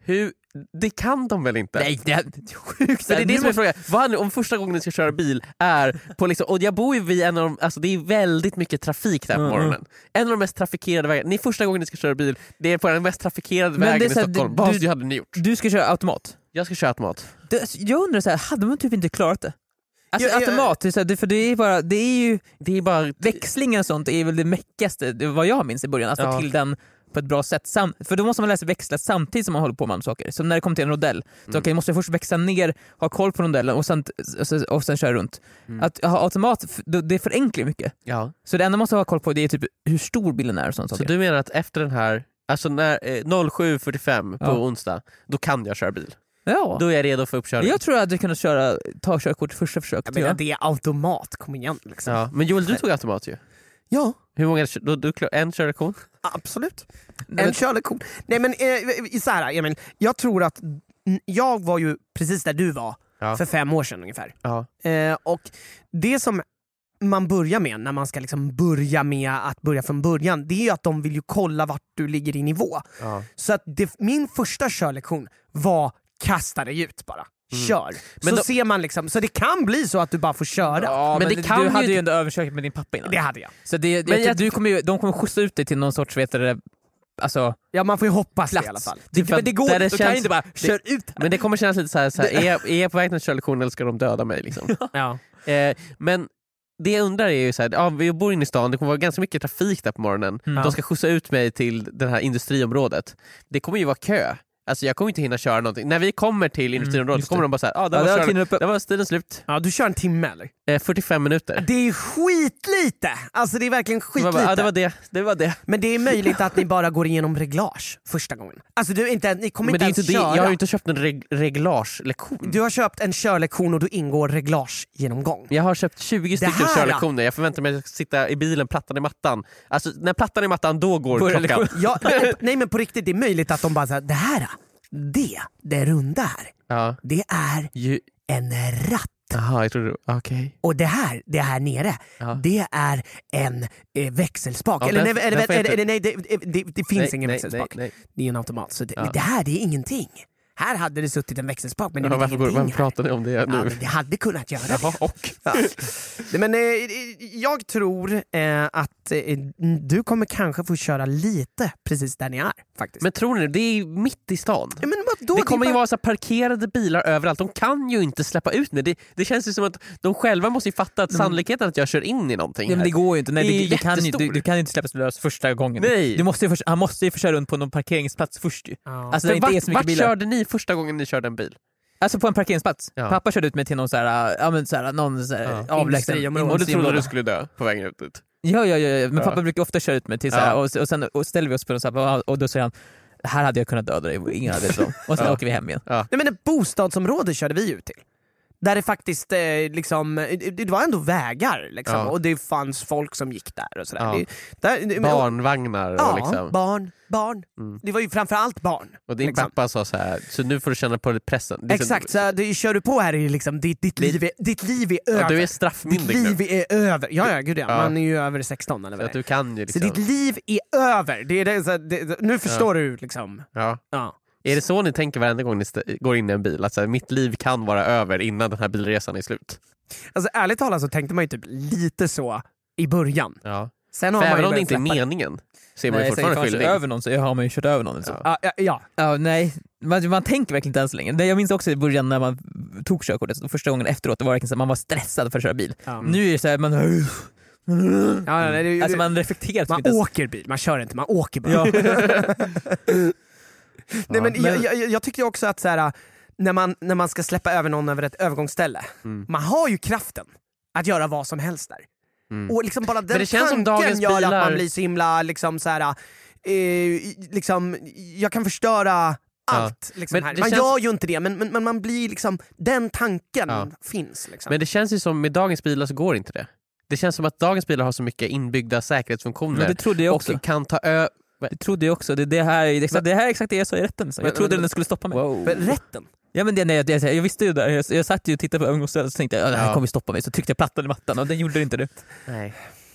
det kan de väl inte? Nej, det är sjukt. Men det är det som är måste... frågan. Vad handlar om första gången ni ska köra bil är på liksom, och jag bor ju vid en av de, alltså det är väldigt mycket trafik där på Mm, morgonen. En av de mest trafikerade vägarna. Ni första gången ni ska köra bil, det är på den mest trafikerade Men det vägen är i så här, Stockholm. du- Vad du- hade ni gjort? Du ska köra automat. Jag ska köra automat. Det, jag undrar, så här, hade man typ inte klarat det? Alltså Ja, ja, automat, det är så här, det, för det är, bara, det är ju Det är bara... växlingen och sånt är väl det mäckigaste, det vad jag minns i början, att få Ja. till den på ett bra sätt. Sam, för då måste man lära sig växla samtidigt som man håller på med andra saker. Så när det kommer till en rodell, så Mm. okay, måste jag först växla ner, ha koll på rondellen och sen, och sen, och sen köra runt. Mm. Att ha automat, f- då- det förenklar mycket. Ja. Så det enda man måste ha koll på det är typ hur stor bilen är och sånt. Så saker. du menar att efter den här, alltså när eh, sju fyrtiofem på Ja. onsdag, då kan jag köra bil? Ja. Då är jag redo för uppkörning? Jag tror att du kunde köra, ta körkort första försöket. Jag menar, Ja. det är automat, kom igen liksom. Ja. Men Joel, du tog automat ju. Ja, Hur många, då, du, en körlektion? absolut. Nej, En men- körlektion. Nej men eh, så här, Emil, jag tror att n- jag var ju precis där du var Ja. för fem år sedan ungefär. Ja. Eh, och det som man börjar med när man ska liksom börja med att börja från början, det är ju att de vill ju kolla vart du ligger i nivå. Ja. Så att det, min första körlektion var kasta dig ut bara. Kör. Men så då- ser man liksom, så det kan bli så att du bara får köra. Ja, Men men, det det kan du ju hade inte- ju ändå överköket med din pappa innan. Det hade jag. Så det, Men jag, jag- du kommer ju, de kommer skjutsa ut dig till någon sorts, vet du, det, alltså, Ja, man får ju hoppas plats. det i alla fall. Det, För men det går där det inte, du kan känns- ju inte bara det- kör ut. Men det kommer kännas lite så här, så här är, jag, är jag på väg till en körlektion eller ska de döda mig? Liksom? Ja. eh, men det jag undrar är ju så här, ja, vi bor inne i stan, det kommer vara ganska mycket trafik där på morgonen. Mm. De ska skjutsa ut mig till det här industriområdet. Det kommer ju vara kö. Alltså jag kommer inte hinna köra någonting. När vi kommer till industriområdet just så kommer det. de bara såhär, ah, Ja, där där var, var körd- tiden uppe. där var tiden slut. Ja, du kör en timme eller? Eh, fyrtiofem minuter. Det är skitlite! Alltså det är verkligen Det var, skitlite. bara, ah, det var det, det var det. Men det är möjligt att ni bara går igenom reglage första gången. Alltså du, är inte, ni kommer Men det är inte inte ens det. köra. Jag har ju inte köpt en reg- reglagelektion. Du har köpt en körlektion och då ingår reglagegenomgång. Jag har köpt tjugo stycken här- körlektioner. Jag förväntar mig att sitta i bilen, plattan i mattan. Alltså när plattan i mattan, då går Börjar klockan. lektion. Ja, nej, nej men på riktigt, det är möjligt att de bara säger det här, det, det runda här, Ja. det är Ju... en ratt. Jaha, jag trodde... Okej. Och det här, det här nere, Ja. det är en eh, växelspak. Ja, eller den- nej, eller, den får jag eller, inte- nej det, det, det, det finns Nej, ingen nej, växelspak. nej, nej. Det är en automat. Så det, Ja. men det här, det är ingenting. Här hade det suttit en växelspak, men det Ja, är varför går, ingenting varför här. pratar ni om det Ja, nu? men det hade kunnat göra Jaha, det. och? Ja. Nej, men, eh, jag tror eh, att eh, du kommer kanske få köra lite precis där ni är. Faktiskt. Men tror ni det är mitt i stan? ja, men vadå? Det kommer är ju bara- vara så här parkerade bilar överallt. De kan ju inte släppa ut mig. Det, det känns ju som att de själva måste ju fatta att sannolikheten att jag kör in i någonting Ja, men här. det går ju inte. Nej, Det är det, det kan ju, jättestor. du, du kan ju inte släppas lös första gången. Nej. Du måste ju först, han måste ju få köra runt på någon parkeringsplats först ju. Ja. Alltså det Men inte är vart, så mycket vart bilar. körde ni första gången ni körde en bil? Alltså på en parkeringsplats. Ja. Pappa körde ut mig till någon så här, ja men så här, någon så här, Ja. avlägsen Industriområde. Och du trodde industriområde. du skulle dö på vägen ut dit? Ja, ja, ja, ja. Men Ja. pappa brukar ofta köra ut mig till så här, Ja. och, och sen och ställer vi oss på någon så här, och då säger han, här hade jag kunnat döda dig, ingen hade det. Och sen Ja. åker vi hem igen. Nej, men ett bostadsområde körde vi ut till. Där det faktiskt eh, liksom, det, det var ändå vägar liksom, Ja. och det fanns folk som gick där och sådär. Ja. Det, där det- Barnvagnar och Ja, liksom. barn, barn. Mm. Det var ju framförallt barn. Och din liksom. pappa sa så här, så nu får du känna på pressen. Det är så- Exakt, så det, kör du på här är liksom, ditt, ditt, Det- liv, är, ditt liv är över. Ja, du är Ditt straffmyndig nu. liv är över. Ja, ja, gud ja. Ja. Man är ju över sexton eller Så vad att det är. du kan ju Så liksom... ditt liv är över. Det är det, så, det, nu förstår du liksom. Ja. Ja. Är det så ni tänker varenda gång ni st- går in i en bil? Att så här, mitt liv kan vara över innan den här bilresan är slut? Alltså ärligt talat så tänkte man ju typ lite så i början. Ja. Sen För har man även ju om det börjat inte är släppa- meningen så är man ju Nej, fortfarande fortfarande skyldig. över någon så har man ju kört över någon. Så. Ja. Ja, ja, ja. Ja, nej, man, man tänker verkligen inte ens länge. Det- Jag minns också i början när man tog körkortet, så första gången efteråt, det var verkligen så att man var stressad för att köra bil. Ja. Nu är det så här, man, Ja, nej, det, är ju- alltså man reflekterar man inte ens. åker bil, man kör inte, man åker bara. Ja. Nej, men Men- jag, jag, jag tycker också att så här, när, man, när man ska släppa över någon över ett övergångsställe, Mm. man har ju kraften att göra vad som helst där. Mm. Och liksom bara den det känns som tanken dagens gör bilar- att man blir så himla liksom så här, eh, liksom, jag kan förstöra allt. Liksom Men här. det Man känns- gör ju inte det, men, men, men man blir liksom, den tanken Ja. finns. Liksom. Men det känns ju som med dagens bilar så går inte det. Det känns som att dagens bilar har så mycket inbyggda säkerhetsfunktioner Men det trodde jag också. och kan ta ö... Det trodde jag också. Det, det, här, det, exakt, det här är exakt det jag sa i rätten. Så. Jag Men- trodde men- den skulle stoppa mig. Wow. För rätten. Ja, men det, nej, jag, jag, jag visste ju där, jag, jag satt ju och tittade på övergångsstället och tänkte jag, det här Ja. kommer stoppa mig, så tryckte jag plattan i mattan och den gjorde inte det. Nej.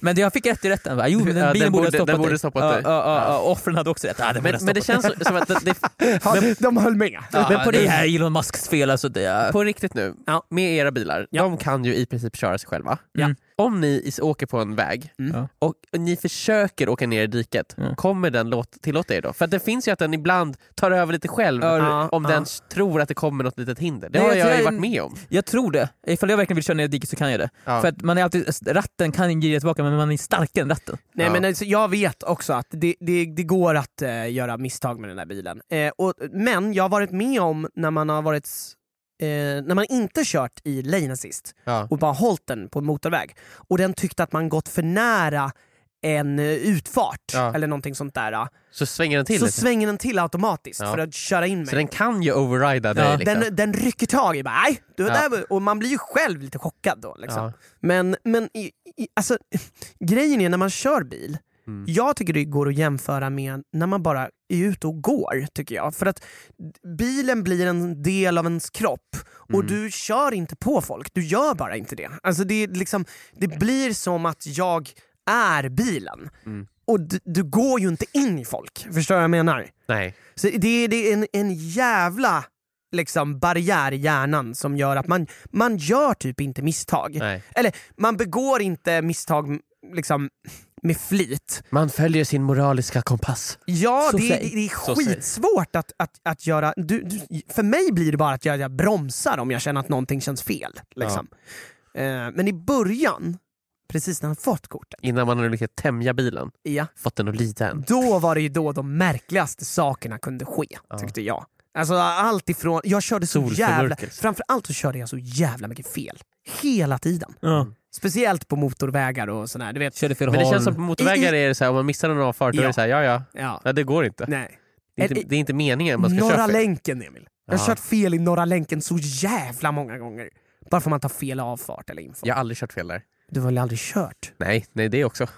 Men jag fick rätt i rätten. Va? Jo, men den Ja, bilen den borde ha borde- stoppat den borde dig. stoppat ja, dig. ja, ja, Ja. ja. Offren hade också rätt. Ja, den borde Men, ha men det stoppat känns som att det, det, Ja, de höll med. Ja, men på det det- här är Elon Musks fel. Alltså det är... på riktigt nu, Ja. med era bilar, Ja. de kan ju i princip köra sig själva. Ja. Om ni is- åker på en väg Mm. Ja. och ni försöker åka ner i diket, Mm. kommer den låt, tillåta er då? För att det finns ju att den ibland tar över lite själv Ja, om ja. den tror att det kommer något litet hinder. Det Nej, har jag jag, tror ju jag- varit med om. Jag tror det. Ifall jag verkligen vill köra ner i diket så kan jag det. Ja. För att man är alltid, ratten kan ge tillbaka men man är starkare än ratten. Nej, Ja. men alltså, jag vet också att det, det, det går att eh, göra misstag med den där bilen. Eh, och, men jag har varit med om när man har varit eh, när man inte kört i lane assist Ja. och bara hållit den på en motorväg och den tyckte att man gått för nära en eh, utfart Ja. eller någonting sånt där, eh, Så svänger den till så lite. svänger den till automatiskt Ja. för att köra in mig. Så den kan ju overrida dig. Ja. Liksom. Den, den rycker tag i bara, nej, du, Ja. där, och man blir ju själv lite chockad då. Liksom. Ja. Men, men i, i, alltså, grejen är när man kör bil, Mm. jag tycker det går att jämföra med när man bara är ute och går, tycker jag. För att bilen blir en del av ens kropp och Mm. du kör inte på folk, du gör bara inte det. Alltså det, är liksom, det blir som att jag är bilen. Mm. Och du, du går ju inte in i folk, förstår du vad jag menar? Nej. Så det, det är en, en jävla liksom, barriär i hjärnan som gör att man, man gör typ inte misstag. Nej. Eller man begår inte misstag liksom, med flit. Man följer sin moraliska kompass. Ja, Så det, säg. det, det är Så säg. skitsvårt att, att, att göra... Du, du, för mig blir det bara att jag, jag bromsar om jag känner att någonting känns fel. Liksom. Eh, men i början, precis när han fått kortet, Innan man har lyckats tämja bilen. ja, Fått den att lida än. då var det ju då de märkligaste sakerna kunde ske, tyckte jag. Alltså allt ifrån, jag körde så jävla, Solförmörkelse. framförallt så körde jag så jävla mycket fel. Hela tiden. Ja. Speciellt på motorvägar och sådär, du vet. Körde fel Men det håll. känns som på motorvägar är det så här, om man missar en avfart då är Ja. det så här, ja ja, Ja, ja det går inte. nej. Det är inte, det är inte meningen man ska Norra köra fel. länken, Emil. Jag har Ja. kört fel i Norra länken så jävla många gånger. Bara för att man tar fel avfart eller infart. Jag har aldrig kört fel där. Du har väl aldrig kört? Nej, nej det också.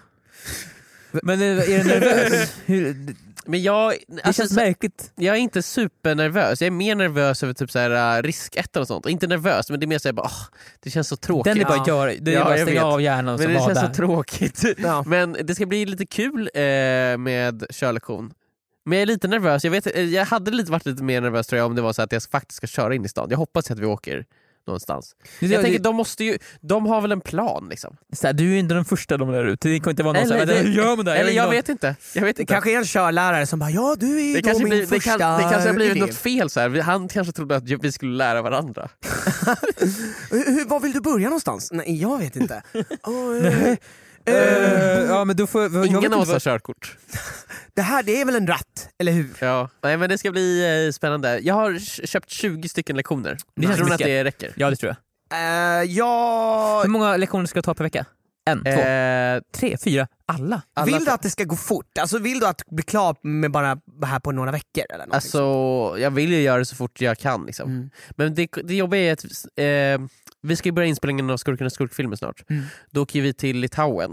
Men är du nervös? Hur, det Men jag, alltså, känns så, märkligt. jag är inte supernervös. Jag är mer nervös över typ så här, uh, riskettan och sånt. Inte nervös, men det är mer så här, bara, åh, det känns så tråkigt. Den är bara Ja. att göra. Det är Ja, bara att jag stänga vet. av hjärnan och så Men det vara känns där. så tråkigt. Ja. Men det ska bli lite kul eh, med körlektion. Men jag är lite nervös. Jag, vet, eh, jag hade lite varit lite mer nervös tror jag om det var så att jag faktiskt ska köra in i stan. Jag hoppas att vi åker någonstans. Det- Jag det- tänker, de måste ju, de har väl en plan liksom. Så här, du är inte den första de lär ut. Det kan inte vara någon Eller, som säger, hur gör man det? eller jag har ingen vet inte. Jag vet Det inte. kanske är en körlärare som bara, ja du är Det då kanske, min blir, det, första kan, det kanske har blivit elev. något fel så här. Vi- Han kanske trodde att vi skulle lära varandra. Hur, hur, var vill du börja någonstans? Nej, jag vet inte. oh, eh, aning. eh, Eh, ja, men då får, jag vet Ingen inte av oss vad- har körkort. det här det är väl en ratt, eller hur? Ja. Nej, men det ska bli eh, spännande. Jag har k- köpt tjugo stycken lektioner. Det känns Tror ni att mycket. det räcker? Ja, det tror jag. Uh, ja... Hur många lektioner ska du ta per vecka? En, två, Eh, tre, fyra, alla? alla Vill du att det ska gå fort? Alltså vill du att bli klar med bara här på några veckor? Eller någonting Alltså, sånt? jag vill ju göra det så fort jag kan liksom. Mm. Men det, det jobbiga är att eh, vi ska ju börja inspelningen av Skurkarnas skurkfilmer snart. Mm. Då åker vi till Litauen.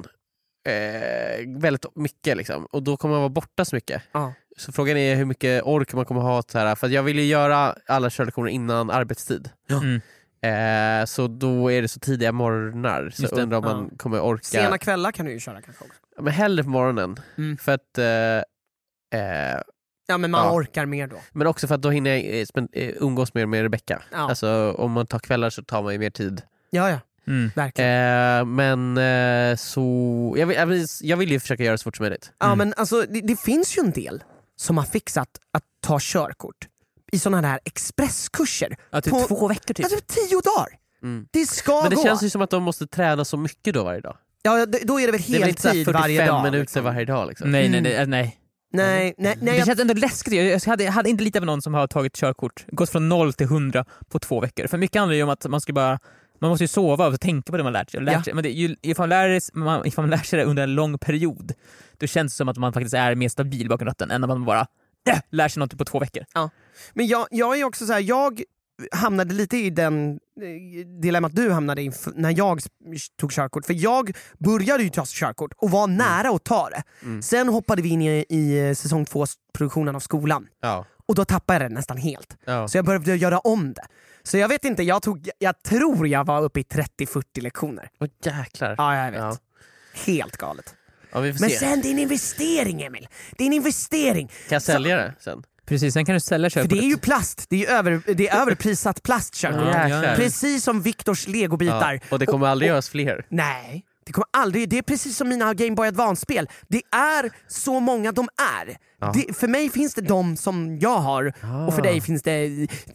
Eh, väldigt mycket liksom. Och då kommer man vara borta så mycket. Ja. Så frågan är hur mycket ork man kommer ha så här, för att jag vill ju göra alla körlektioner innan arbetstid. Mm. Eh, så då är det så tidiga morgnar. Så Just det. undrar om man Ja. kommer orka. Sena kvällar kan du ju köra kanske också. Men hellre på morgonen. Mm. För att eh, eh, Ja men man Ja. orkar mer då. men också för att då hinner jag eh, spend- eh, umgås mer med Rebecca. Ja. Alltså om man tar kvällar så tar man ju mer tid. Ja ja, Mm. verkligen. Eh, men eh, så jag vill, jag, vill, jag vill ju försöka göra så fort som möjligt. Ja Mm. men alltså det, det finns ju en del som har fixat att ta körkort i sådana här expresskurser. Ja, typ På- två veckor typ. Alltså tio dagar! Mm. Det ska Men det gå! känns ju som att de måste träna så mycket då varje dag. Ja, d- då är det väl Det är väl inte så här heltid varje fyrtiofem dag. minuter liksom. varje dag liksom. Nej, nej, Mm. nej, nej. Nej, nej, nej. Det Jag, känns ändå läskigt. Jag jag hade, jag hade inte litat på någon som har tagit körkort, gått från noll till hundra på två veckor. För mycket handlar ju om att man ska bara, man måste ju sova och tänka på det man lärt sig. Och lärt Ja. sig. Men det, ju, ifall, man lär, sig- man, ifall man lär sig det under en lång period, då känns det som att man faktiskt är mer stabil bakom ratten än när man bara äh, lär sig något på två veckor. men jag, jag är också så här, jag hamnade lite i den eh, dilemmat du hamnade i f- när jag s- tog körkort. För jag började ju ta körkort och var nära att ta det. Mm. Sen hoppade vi in i, i eh, säsong två produktionen av skolan. Ja. Och då tappade jag det nästan helt. Ja. Så jag började göra om det. Så jag vet inte, jag, tog, jag tror jag var uppe i trettio fyrtio lektioner. Åh jäklar. Ja, jag vet. Ja. Helt galet. Ja, vi får Men se. sen det är en investering, Emil. Det är en investering. Kan jag sälja det sen? Precis, sen kan du sälja För körkortet. det är ju plast, det är, ju över, det är överprissatt plastkörkort. Ja, jäklar. Precis som Viktors legobitar. Ja, och det kommer aldrig göras fler. Nej, det kommer aldrig. Det är precis som mina Game Boy Advance-spel. Det är så många de är. Ja. Det, för mig finns det de som jag har Ah. och för dig finns det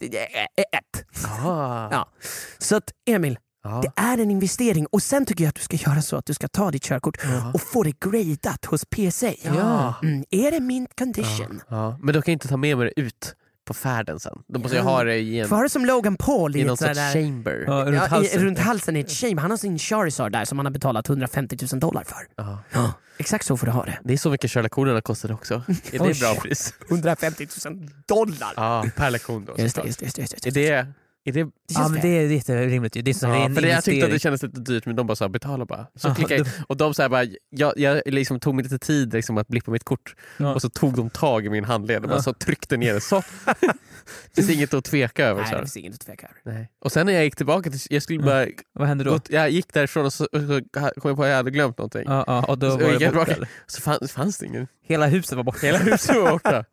ett. Ah. Ja. Så att Emil, Ja. det är en investering och sen tycker jag att du ska göra så att du ska ta ditt körkort och få det gradat hos P S A. Ja. Mm, är det mint condition? Ja. Men då kan jag inte ta med mig det ut på färden sen. Då måste jag ha det i en, Får ha det som Logan Paul i, i någon ett sorts sådär- chamber. Ja, runt Ja, halsen. i, runt halsen i ett chamber. Han har sin Charizard där som han har betalat hundrafemtio tusen dollar för. Ja. Ja, exakt så får du ha det. Det är så mycket körlektionerna kostade också. Är det Oj. bra pris? hundrafemtio tusen dollar! Ja, per lektion då. Just det, såklart. just det, just det, just det. Är det... Är det Ja, men det är lite rimligt. Det är, så, det är ja, en för det, jag tyckte att investering. det kändes lite dyrt, men de bara sa betala bara. Så Aha, klickade jag, det- och de så här bara, jag, jag liksom tog mig lite tid liksom, att blippa mitt kort. Ja. Och så tog de tag i min handled och bara Ja. så tryckte ner det. Så. Det finns inget att tveka över. Nej, Så det här. finns inget att tveka över. Nej. Och sen när jag gick tillbaka, till, jag skulle bara... Vad hände då? Gått, jag gick därifrån och så, och så kom jag på att jag hade glömt någonting. Ja, ja, och då Så var jag gick det borta. tillbaka. eller? Så fanns, fanns det ingen. Hela huset var borta. Hela huset var borta.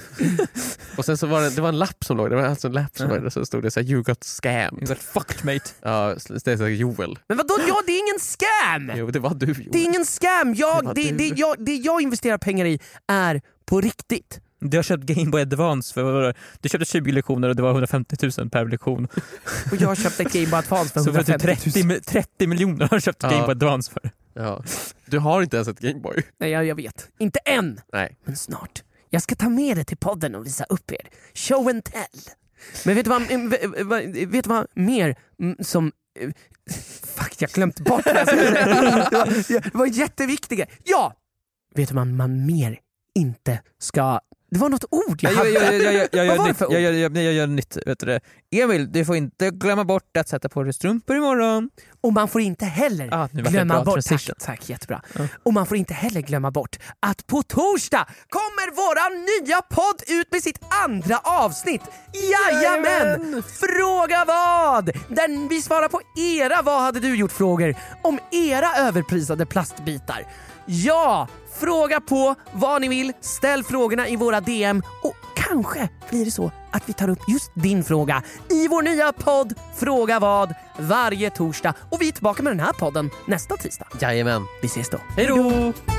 Och sen så var det, det var en lapp som låg, det var alltså en lapp som Ja. var där, så stod det så här, you got scammed. You got fucked mate. Ja, det är så här, Joel. Men vadå, ja, det är ingen scam! Jo, det var du Joel. Det är ingen scam! Det Jag, var det, du. det, jag, det jag investerar pengar i är på riktigt. Du har köpt Game Boy Advance för vad var det? Du köpte tjugo lektioner och det var hundrafemtio tusen per lektion. Och jag har köpt ett Game Boy Advance för Så för typ hundrafemtio tusen. trettio, trettio miljoner har du köpt Ja. Game Boy Advance för. Ja. Du har inte ens ett Gameboy. Nej, jag, jag vet. Inte än, Nej. men snart. Jag ska ta med det till podden och visa upp er. Show and tell. Men vet du vad, mm, v- v- vet du vad mer mm, som... eh, Fuck, jag glömt bort det. Det var, det var jätteviktigt. Ja! Vet du vad man mer inte ska... Det var något ord jag Jag, hade. jag, jag, jag, jag, Vad gör var det nytt, för ord? jag, jag, jag, jag gör nytt. Vet du det? Emil, du får inte glömma bort att sätta på dig strumpor imorgon. Och man får inte heller Ah, nu var det glömma bra bort... Tack, transition. tack, jättebra. Ja. Och man får inte heller glömma bort att på torsdag kommer våran nya podd ut med sitt andra avsnitt. Jajamän! Fråga vad! Där vi svarar på era vad hade du gjort frågor om era överprisade plastbitar. Ja! Fråga på vad ni vill, ställ frågorna i våra D M och kanske blir det så att vi tar upp just din fråga i vår nya podd Fråga vad varje torsdag. Och vi är tillbaka med den här podden nästa tisdag. Jajamän. Vi ses då. Hej då!